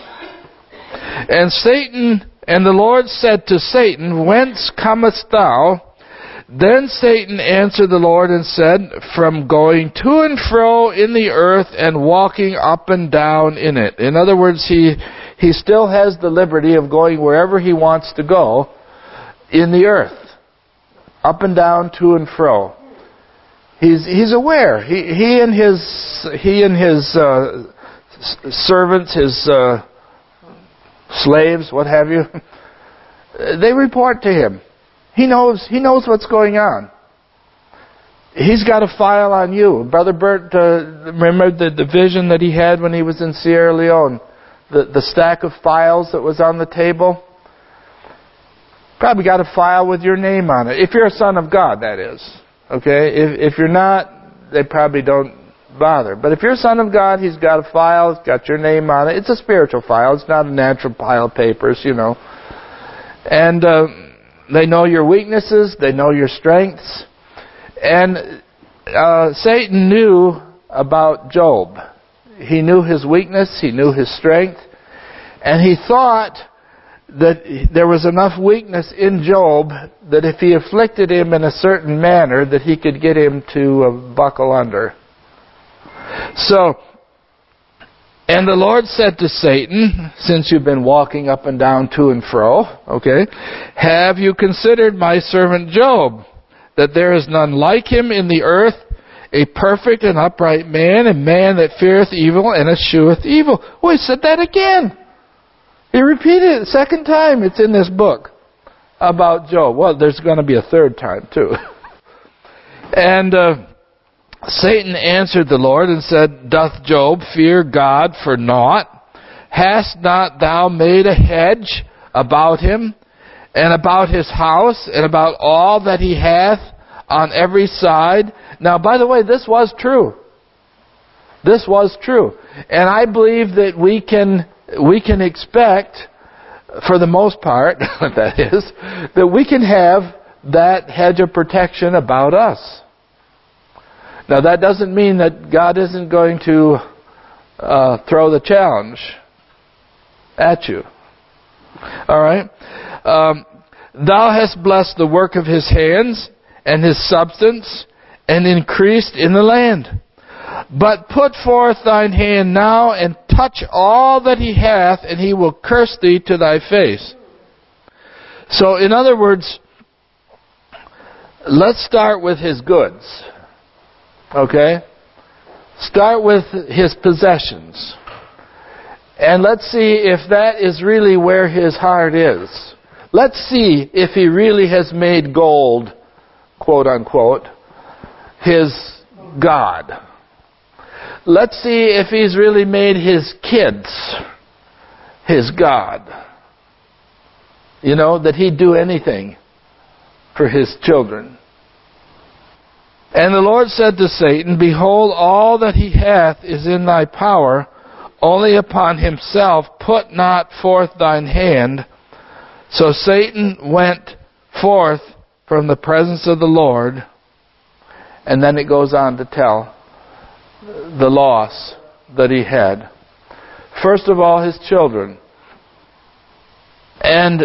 And the Lord said to Satan, whence comest thou? Then Satan answered the Lord and said, from going to and fro in the earth and walking up and down in it. In other words, he still has the liberty of going wherever he wants to go in the earth. Up and down, to and fro. He's aware. He and his servants, his slaves, what have you, they report to him. He knows what's going on. he's got a file on you. Brother Bert, remember the vision that he had when he was in Sierra Leone? The stack of files that was on the table? Probably got a file with your name on it. If you're a son of God, that is. Okay? If you're not, they probably don't bother. But if you're a son of God, he's got a file, it's got your name on it. It's a spiritual file. It's not a natural pile of papers, you know. And they know your weaknesses. They know your strengths. And Satan knew about Job. He knew his weakness. He knew his strength. And he thought that there was enough weakness in Job that if he afflicted him in a certain manner, that he could get him to buckle under. So, and the Lord said to Satan, since you've been walking up and down to and fro, okay, have you considered my servant Job, that there is none like him in the earth, a perfect and upright man, a man that feareth evil and escheweth evil? Oh, he said that again. He repeated it a second time. It's in this book about Job. Well, there's going to be a third time too. And Satan answered the Lord and said, doth Job fear God for naught? Hast not thou made a hedge about him, and about his house, and about all that he hath on every side? Now, by the way, this was true. This was true. And I believe that we can expect, for the most part, that is, that we can have that hedge of protection about us. Now, that doesn't mean that God isn't going to throw the challenge at you. All right? Thou hast blessed the work of his hands, and his substance, and increased in the land. But put forth thine hand now, and touch all that he hath, and he will curse thee to thy face. So, in other words, let's start with his goods. Okay? Start with his possessions. And let's see if that is really where his heart is. Let's see if he really has made gold, quote unquote, his God. Let's see if he's really made his kids his God. You know, that he'd do anything for his children. And the Lord said to Satan, behold, all that he hath is in thy power, only upon himself put not forth thine hand. So Satan went forth from the presence of the Lord, and then it goes on to tell the loss that he had. First of all, his children. And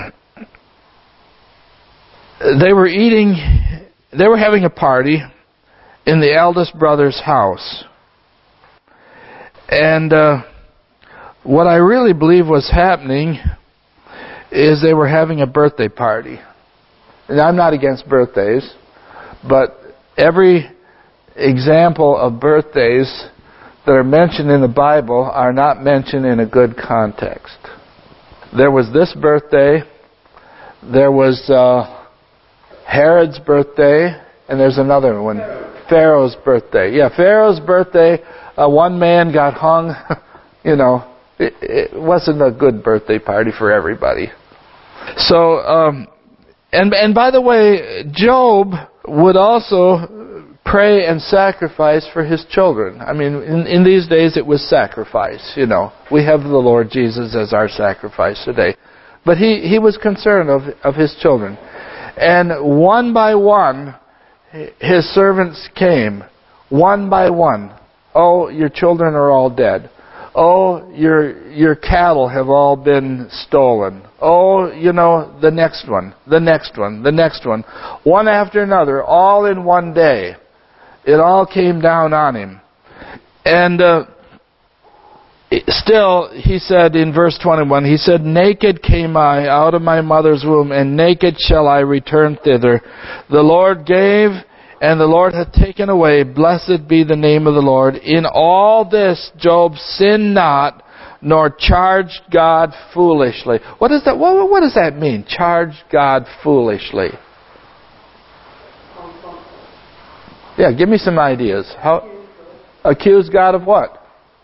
they were having a party in the eldest brother's house. And what I really believe was happening is they were having a birthday party. And I'm not against birthdays, but every example of birthdays that are mentioned in the Bible are not mentioned in a good context. There was this birthday, there was Herod's birthday, and there's another one, Pharaoh's birthday. Yeah, Pharaoh's birthday, one man got hung. You know, it wasn't a good birthday party for everybody. So, and by the way, Job would also pray and sacrifice for his children. I mean, in these days it was sacrifice, you know. We have the Lord Jesus as our sacrifice today. But he was concerned of his children. And one by one, his servants came. One by one. Oh, your children are all dead. Oh, your cattle have all been stolen. Oh, you know, the next one, the next one, the next one. One after another, all in one day. It all came down on him. And still, he said in verse 21, he said, naked came I out of my mother's womb, and naked shall I return thither. The Lord gave, and the Lord hath taken away. Blessed be the name of the Lord. In all this Job sinned not, nor charged God foolishly. What does that mean? Charged God foolishly. Yeah, give me some ideas. How accuse God of what?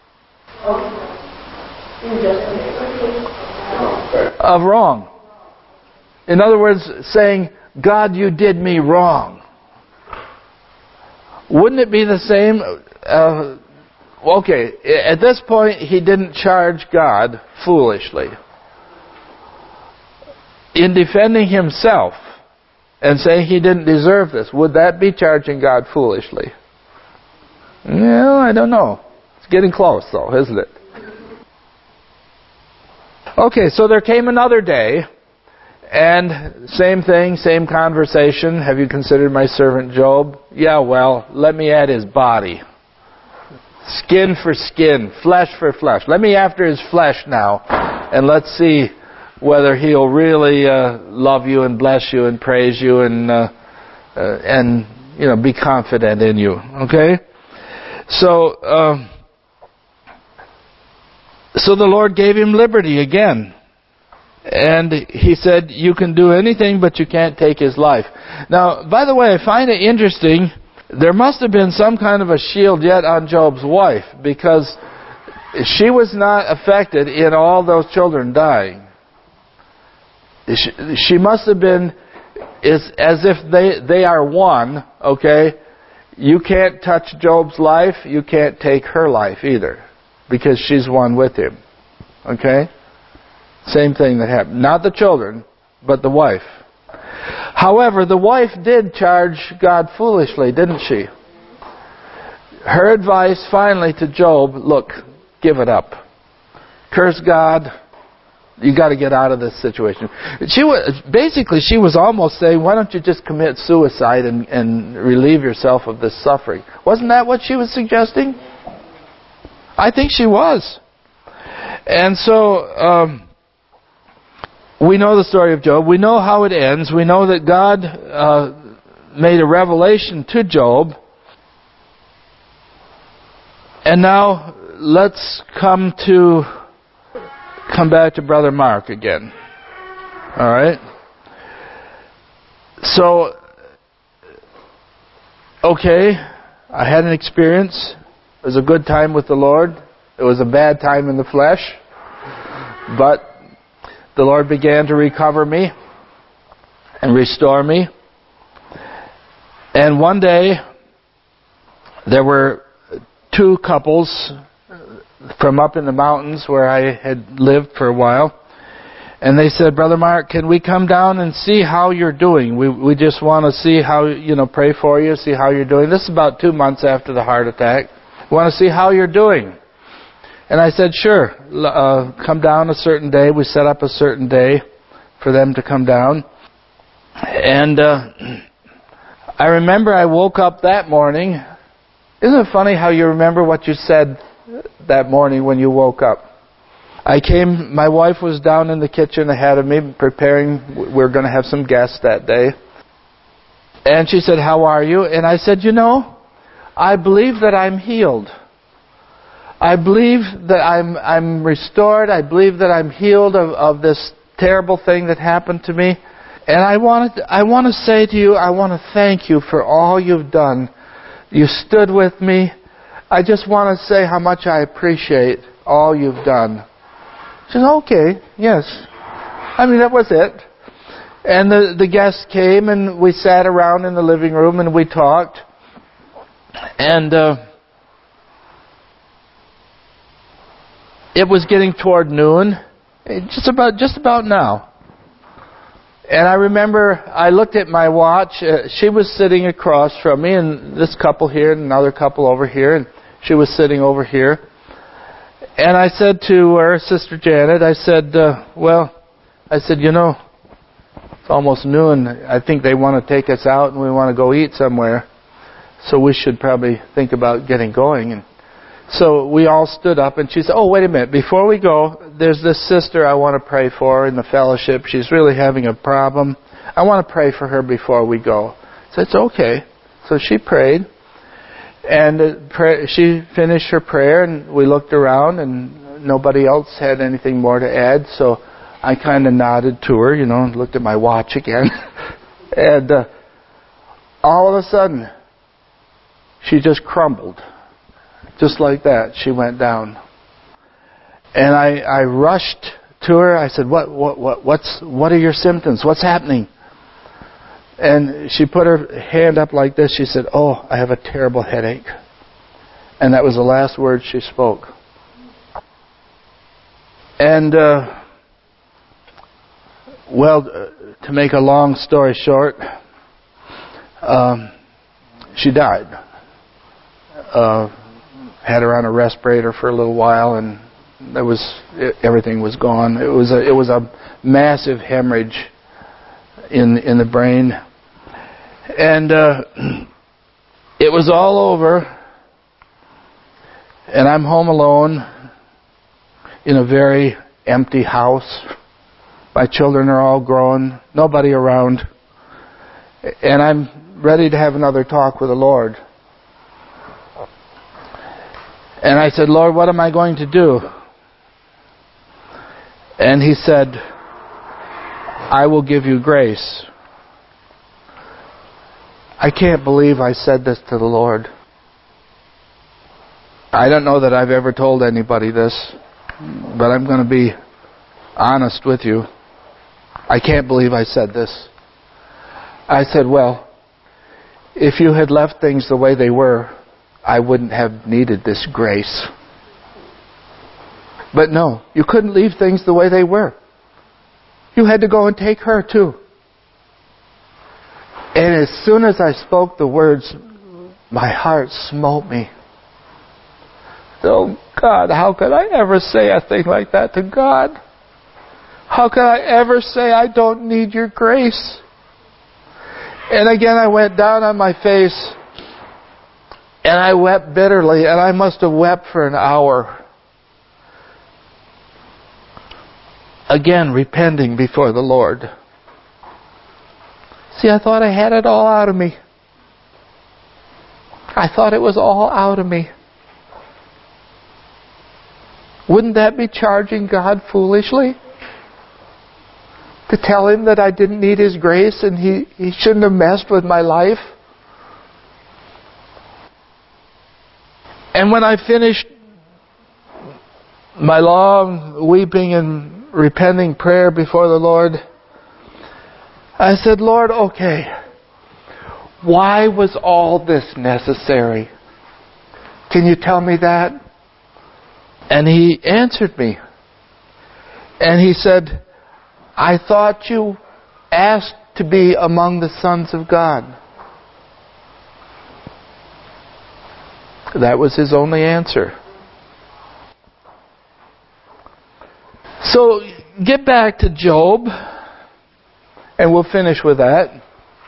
Of wrong. In other words, saying, God, you did me wrong. Wouldn't it be the same? Okay, at this point, he didn't charge God foolishly. In defending himself and saying he didn't deserve this, would that be charging God foolishly? No, I don't know. It's getting close, though, isn't it? Okay, so there came another day, and same thing, same conversation. Have you considered my servant Job? Yeah, well, let me at his body. Skin for skin, flesh for flesh. Let me after his flesh now, and let's see whether he'll really love you and bless you and praise you and be confident in you. Okay? So the Lord gave him liberty again. And he said, you can do anything, but you can't take his life. Now, by the way, I find it interesting. There must have been some kind of a shield yet on Job's wife, because she was not affected in all those children dying. She must have been as if they are one, okay? You can't touch Job's life, you can't take her life either, because she's one with him. Okay? Same thing that happened. Not the children, but the wife. However, the wife did charge God foolishly, didn't she? Her advice finally to Job, look, give it up. Curse God. You got to get out of this situation. She was almost saying, why don't you just commit suicide and relieve yourself of this suffering? Wasn't that what she was suggesting? I think she was. And so we know the story of Job. We know how it ends. We know that God made a revelation to Job. And now let's come back to Brother Mark again. All right? So, okay, I had an experience. It was a good time with the Lord. It was a bad time in the flesh. But the Lord began to recover me and restore me. And one day, there were two couples from up in the mountains where I had lived for a while. And they said, Brother Mark, can we come down and see how you're doing? We just want to see how, pray for you, see how you're doing. This is about 2 months after the heart attack. We want to see how you're doing. And I said, sure, come down a certain day. We set up a certain day for them to come down. And I remember I woke up that morning. Isn't it funny how you remember what you said that morning when you woke up? My wife was down in the kitchen ahead of me preparing. We were going to have some guests that day. And she said, how are you? And I said, I believe that I'm healed. I believe that I'm restored. I believe that I'm healed of this terrible thing that happened to me. And I want to say to you, I want to thank you for all you've done. You stood with me. I just want to say how much I appreciate all you've done. She said, okay, yes. That was it. And the guests came and we sat around in the living room and we talked. And it was getting toward noon, just about now. And I remember I looked at my watch. She was sitting across from me, and this couple here and another couple over here, and she was sitting over here. And I said to her, Sister Janet, I said, it's almost noon. I think they want to take us out and we want to go eat somewhere. So we should probably think about getting going. And so we all stood up and she said, oh, wait a minute. Before we go, there's this sister I want to pray for in the fellowship. She's really having a problem. I want to pray for her before we go. So it's okay. So she prayed. And she finished her prayer and we looked around and nobody else had anything more to add. So I kind of nodded to her, and looked at my watch again. And all of a sudden, she just crumbled. Just like that, she went down. And I rushed to her. I said, what are your symptoms? What's happening? And she put her hand up like this. She said, "Oh, I have a terrible headache." And that was the last word she spoke. And, to make a long story short, she died. Had her on a respirator for a little while, and everything was gone. It was a massive hemorrhage in the brain, and it was all over. And I'm home alone in a very empty house. My children are all grown, nobody around, and I'm ready to have another talk with the Lord. And I said, "Lord, what am I going to do?" And He said, "I will give you grace." I can't believe I said this to the Lord. I don't know that I've ever told anybody this, but I'm going to be honest with you. I can't believe I said this. I said, "Well, if you had left things the way they were, I wouldn't have needed this grace." But no, you couldn't leave things the way they were. You had to go and take her too. And as soon as I spoke the words, my heart smote me. Oh God, how could I ever say a thing like that to God? How could I ever say I don't need your grace? And again I went down on my face and I wept bitterly, and I must have wept for an hour. Again, repenting before the Lord. See, I thought I had it all out of me. I thought it was all out of me. Wouldn't that be charging God foolishly? To tell Him that I didn't need His grace and He shouldn't have messed with my life? And when I finished my long weeping and repenting prayer before the Lord, I said, "Lord, okay, why was all this necessary? Can you tell me that?" And He answered me. And He said, "I thought you asked to be among the sons of God." That was His only answer. So, get back to Job, and we'll finish with that.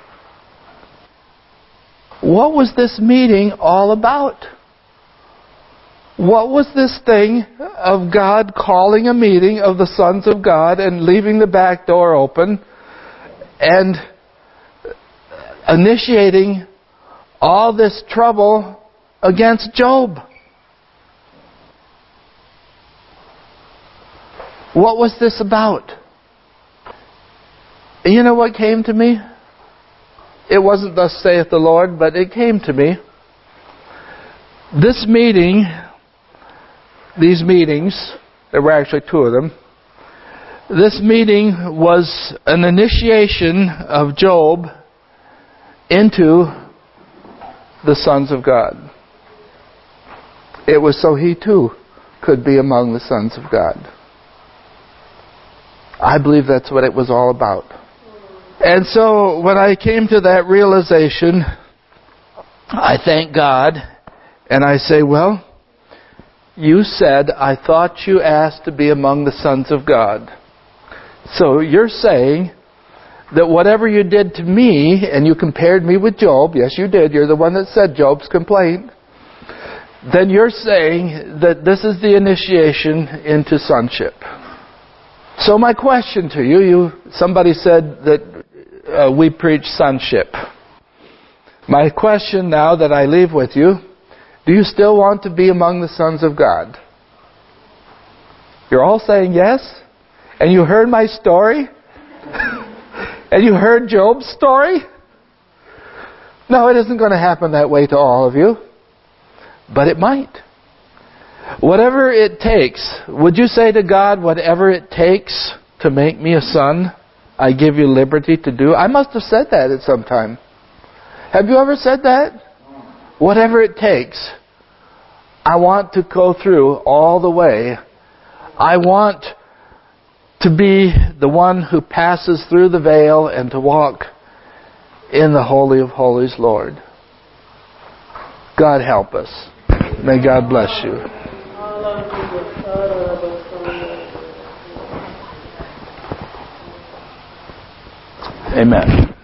What was this meeting all about? What was this thing of God calling a meeting of the sons of God and leaving the back door open and initiating all this trouble against Job? What was this about? And you know what came to me? It wasn't "Thus saith the Lord," but it came to me. This meeting, these meetings, there were actually two of them. This meeting was an initiation of Job into the sons of God. It was so he too could be among the sons of God. I believe that's what it was all about. And so when I came to that realization, I thank God and I say, "Well, you said, I thought you asked to be among the sons of God. So you're saying that whatever you did to me," and you compared me with Job, yes you did, you're the one that said Job's complaint, "then you're saying that this is the initiation into sonship." So my question to you, somebody said that we preach sonship. My question now that I leave with you, do you still want to be among the sons of God? You're all saying yes? And you heard my story? And you heard Job's story? No, it isn't going to happen that way to all of you. but it might. Whatever it takes, would you say to God, whatever it takes to make me a son, I give you liberty to do? I must have said that at some time. Have you ever said that? Whatever it takes, I want to go through all the way. I want to be the one who passes through the veil and to walk in the Holy of Holies, Lord. God help us. May God bless you. Amen.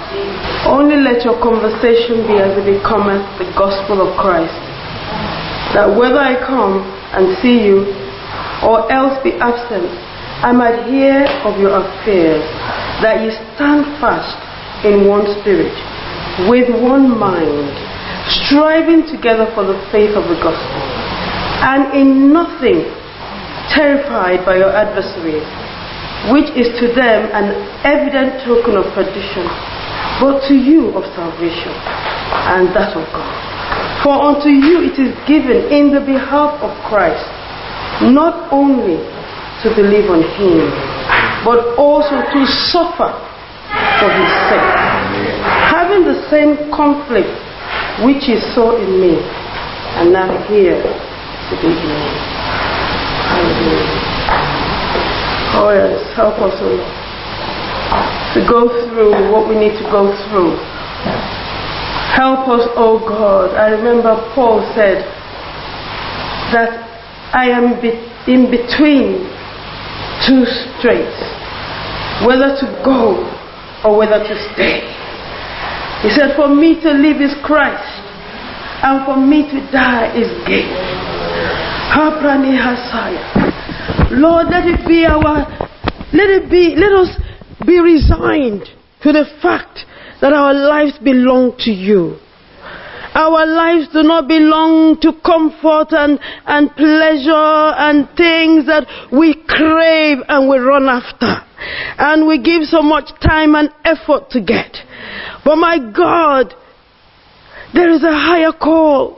Only let your conversation be as it becometh the gospel of Christ. that whether I come and see you or else be absent, I might hear of your affairs, that ye stand fast in one spirit, with one mind, striving together for the faith of the gospel, and in nothing terrified by your adversaries, which is to them an evident token of perdition, but to you of salvation, and that of God. For unto you it is given in the behalf of Christ, not only to believe on him, but also to suffer for his sake, having the same conflict which is so in me, and now here to be in me. Hallelujah. Oh yes, help us, O Lord, to go through what we need to go through. Help us, O God. I remember Paul said that I am in between two straits, whether to go or whether to stay. He said, for me to live is Christ, and for me to die is gain. Lord, let us be resigned to the fact that our lives belong to you. Our lives do not belong to comfort and pleasure and things that we crave and we run after, and we give so much time and effort to get. But my God, there is a higher call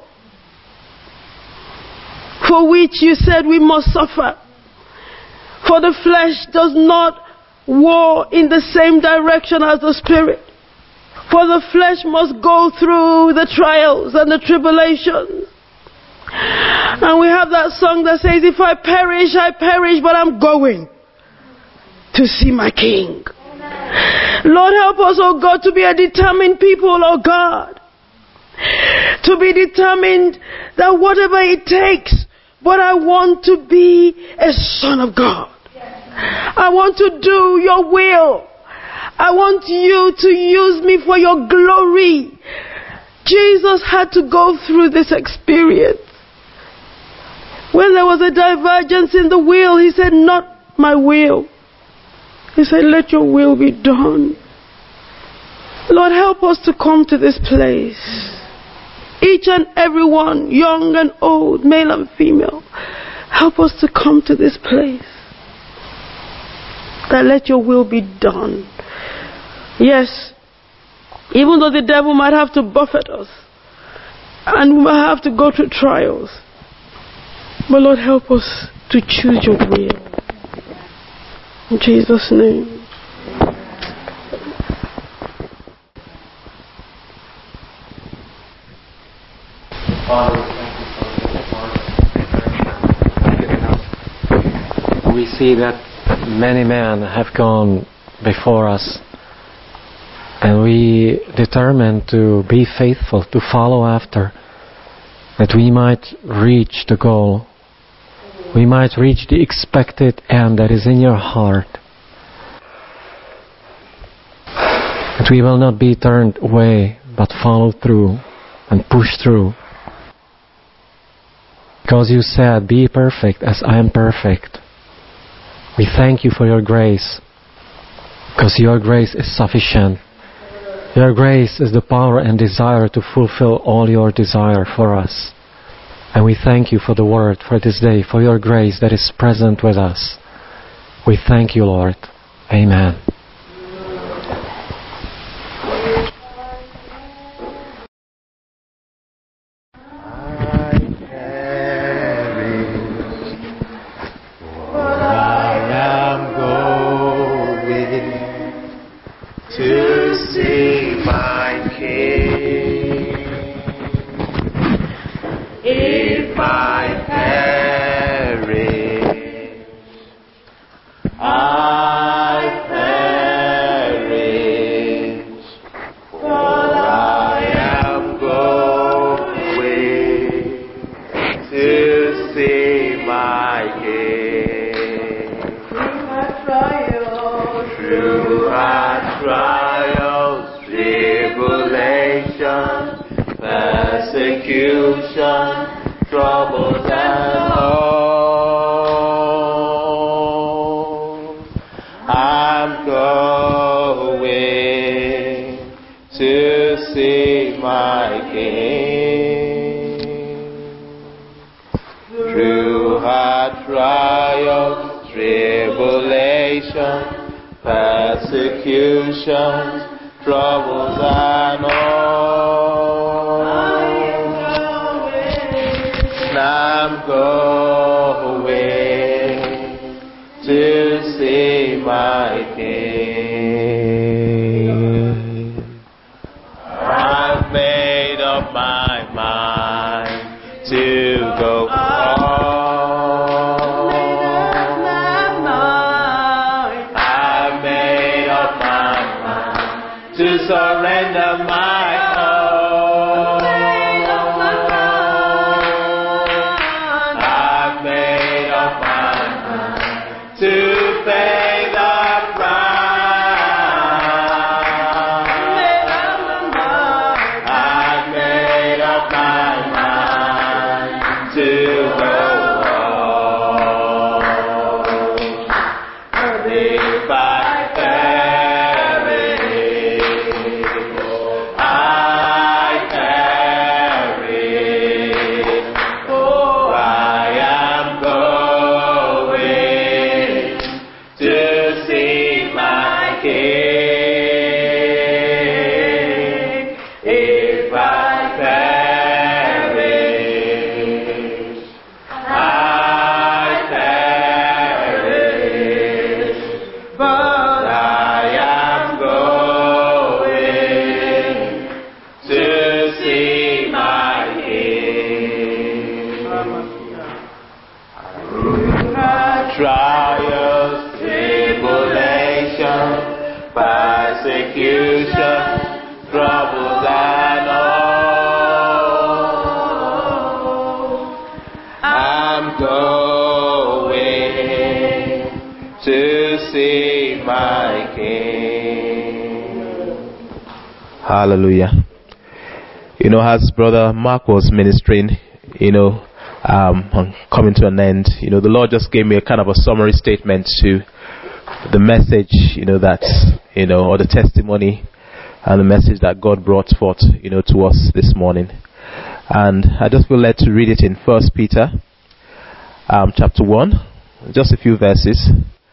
for which you said we must suffer. For the flesh does not war in the same direction as the spirit. For the flesh must go through the trials and the tribulations. And we have that song that says, if I perish, I perish, but I'm going to see my King. Lord, help us, oh God, to be a determined people, oh God. To be determined that whatever it takes, but I want to be a son of God. I want to do your will. I want you to use me for your glory. Jesus had to go through this experience. When there was a divergence in the will, he said, not my will. He said, let your will be done. Lord, help us to come to this place. Each and every one, young and old, male and female, help us to come to this place. That let your will be done. Yes, even though the devil might have to buffet us, and we might have to go through trials, but Lord, help us to choose your will. In Jesus' name. Father, thank you for we see that many men have gone before us, and we determined to be faithful, to follow after, that we might reach the goal. We might reach the expected end that is in your heart. That we will not be turned away, but follow through and push through. Because you said, be perfect as I am perfect. We thank you for your grace, because your grace is sufficient. Your grace is the power and desire to fulfill all your desire for us. And we thank you for the word for this day, for your grace that is present with us. We thank you, Lord. Amen. troubles and lows. I'm going to see my King. Through hard trials, tribulations, persecutions, troubles and all, I'm going to see my King. I've made up my mind to go on. I've made up my mind to surrender my all. I've made up my mind to pay the trials, tribulations, persecution, troubles and all. I'm going to see my King. Hallelujah. As Brother Mark was ministering, coming to an end, the Lord just gave me a kind of a summary statement to the message, or the testimony and the message that God brought forth, to us this morning. And I just feel led to read it in 1 Peter, chapter 1, just a few verses,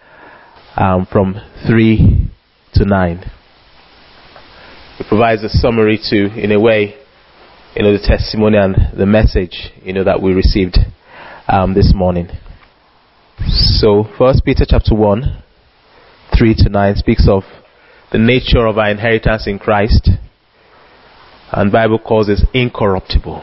from 3 to 9. It provides a summary to, in a way, the testimony and the message, that we received this morning. So, 1 Peter chapter 1, 3 to 9 speaks of the nature of our inheritance in Christ, and the Bible calls it incorruptible.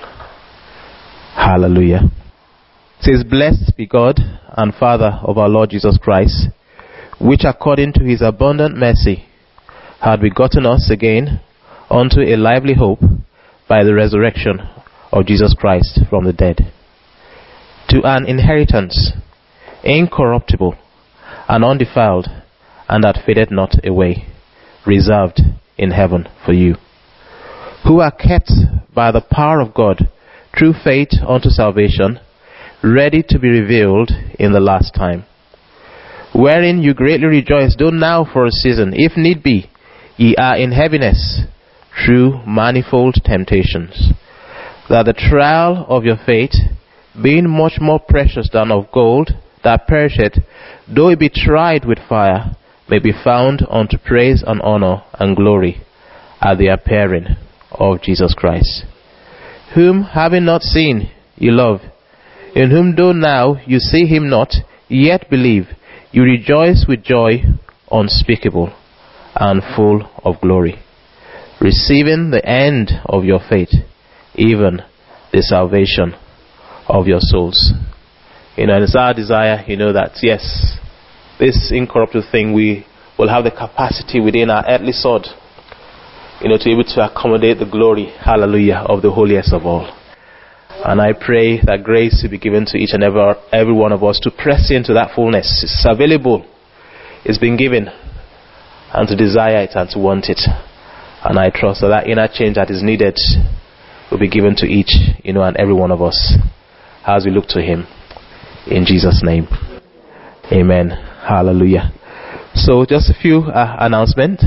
Hallelujah. It says, "Blessed be God and Father of our Lord Jesus Christ, which according to his abundant mercy had begotten us again unto a lively hope by the resurrection of Jesus Christ from the dead, to an inheritance incorruptible and undefiled, and that fadeth not away, reserved in heaven for you, who are kept by the power of God through faith unto salvation, ready to be revealed in the last time, wherein you greatly rejoice, though now for a season, if need be, ye are in heaviness, through manifold temptations, that the trial of your faith, being much more precious than of gold, that perisheth, though it be tried with fire, may be found unto praise and honor and glory at the appearing of Jesus Christ, whom having not seen you love, in whom though now you see him not, yet believe, you rejoice with joy unspeakable and full of glory, receiving the end of your faith, even the salvation of your souls." And it's our desire, that yes, this incorruptible thing, we will have the capacity within our earthly sword, to be able to accommodate the glory, hallelujah, of the holiest of all. And I pray that grace will be given to each and every one of us to press into that fullness. It's available, it's been given, and to desire it and to want it. And I trust that inner change that is needed will be given to each, and every one of us. as we look to Him. In Jesus' name. Amen. Hallelujah. So just a few announcements.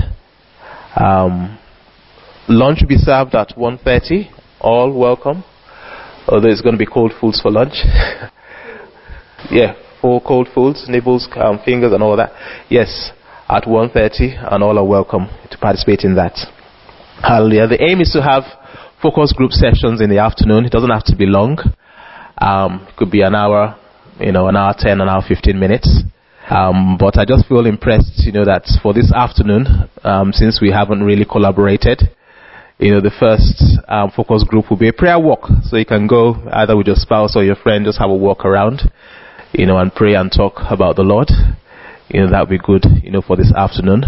Lunch will be served at 1:30. All welcome. Although it's going to be cold foods for lunch. Yeah, 4 cold foods, nibbles, fingers and all that. Yes, at 1:30, and all are welcome to participate in that. Hallelujah. The aim is to have focus group sessions in the afternoon. It doesn't have to be long. It could be an hour, an hour 10, an hour 15 minutes. But I just feel impressed, that for this afternoon, since we haven't really collaborated, the first focus group will be a prayer walk. So you can go either with your spouse or your friend, just have a walk around, and pray and talk about the Lord. That would be good, for this afternoon.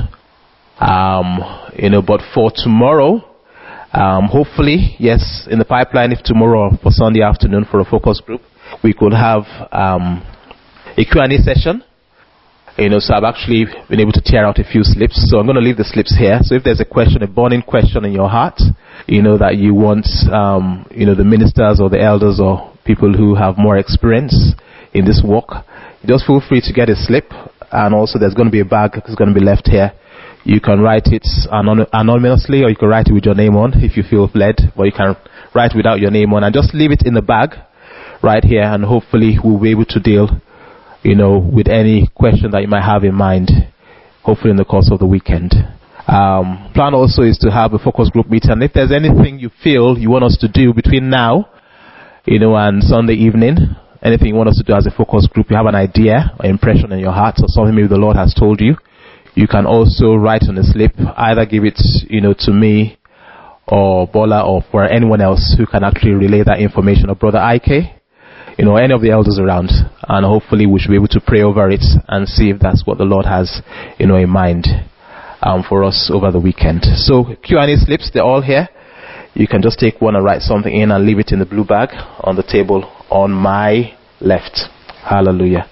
But for tomorrow, hopefully, yes, in the pipeline, if tomorrow for Sunday afternoon for a focus group, we could have a Q&A session. So I've actually been able to tear out a few slips. So I'm going to leave the slips here. So if there's a question, a burning question in your heart, that you want, the ministers or the elders or people who have more experience in this walk, just feel free to get a slip. And also there's going to be a bag that's going to be left here. You can write it anonymously, or you can write it with your name on if you feel led, but you can write without your name on and just leave it in the bag right here, and hopefully we'll be able to deal with any question that you might have in mind, hopefully in the course of the weekend. Plan also is to have a focus group meeting. And if there's anything you feel you want us to do between now, and Sunday evening, anything you want us to do as a focus group, you have an idea or impression in your heart or something maybe the Lord has told you, you can also write on a slip, either give it, to me or Bola or for anyone else who can actually relay that information, or Brother Ike, any of the elders around, and hopefully we should be able to pray over it and see if that's what the Lord has, in mind for us over the weekend. So Q&A slips, they're all here. You can just take one and write something in and leave it in the blue bag on the table on my left. Hallelujah.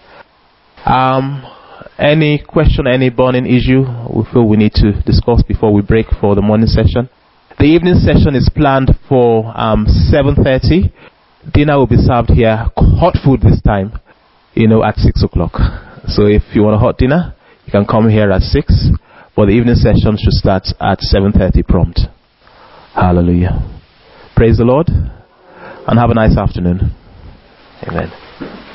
Any question, any burning issue we feel we need to discuss before we break for the morning session? The evening session is planned for 7:30. Dinner will be served here, hot food this time, at 6 o'clock. So if you want a hot dinner, you can come here at 6, but the evening session should start at 7:30 prompt. Hallelujah. Praise the Lord, and have a nice afternoon. Amen.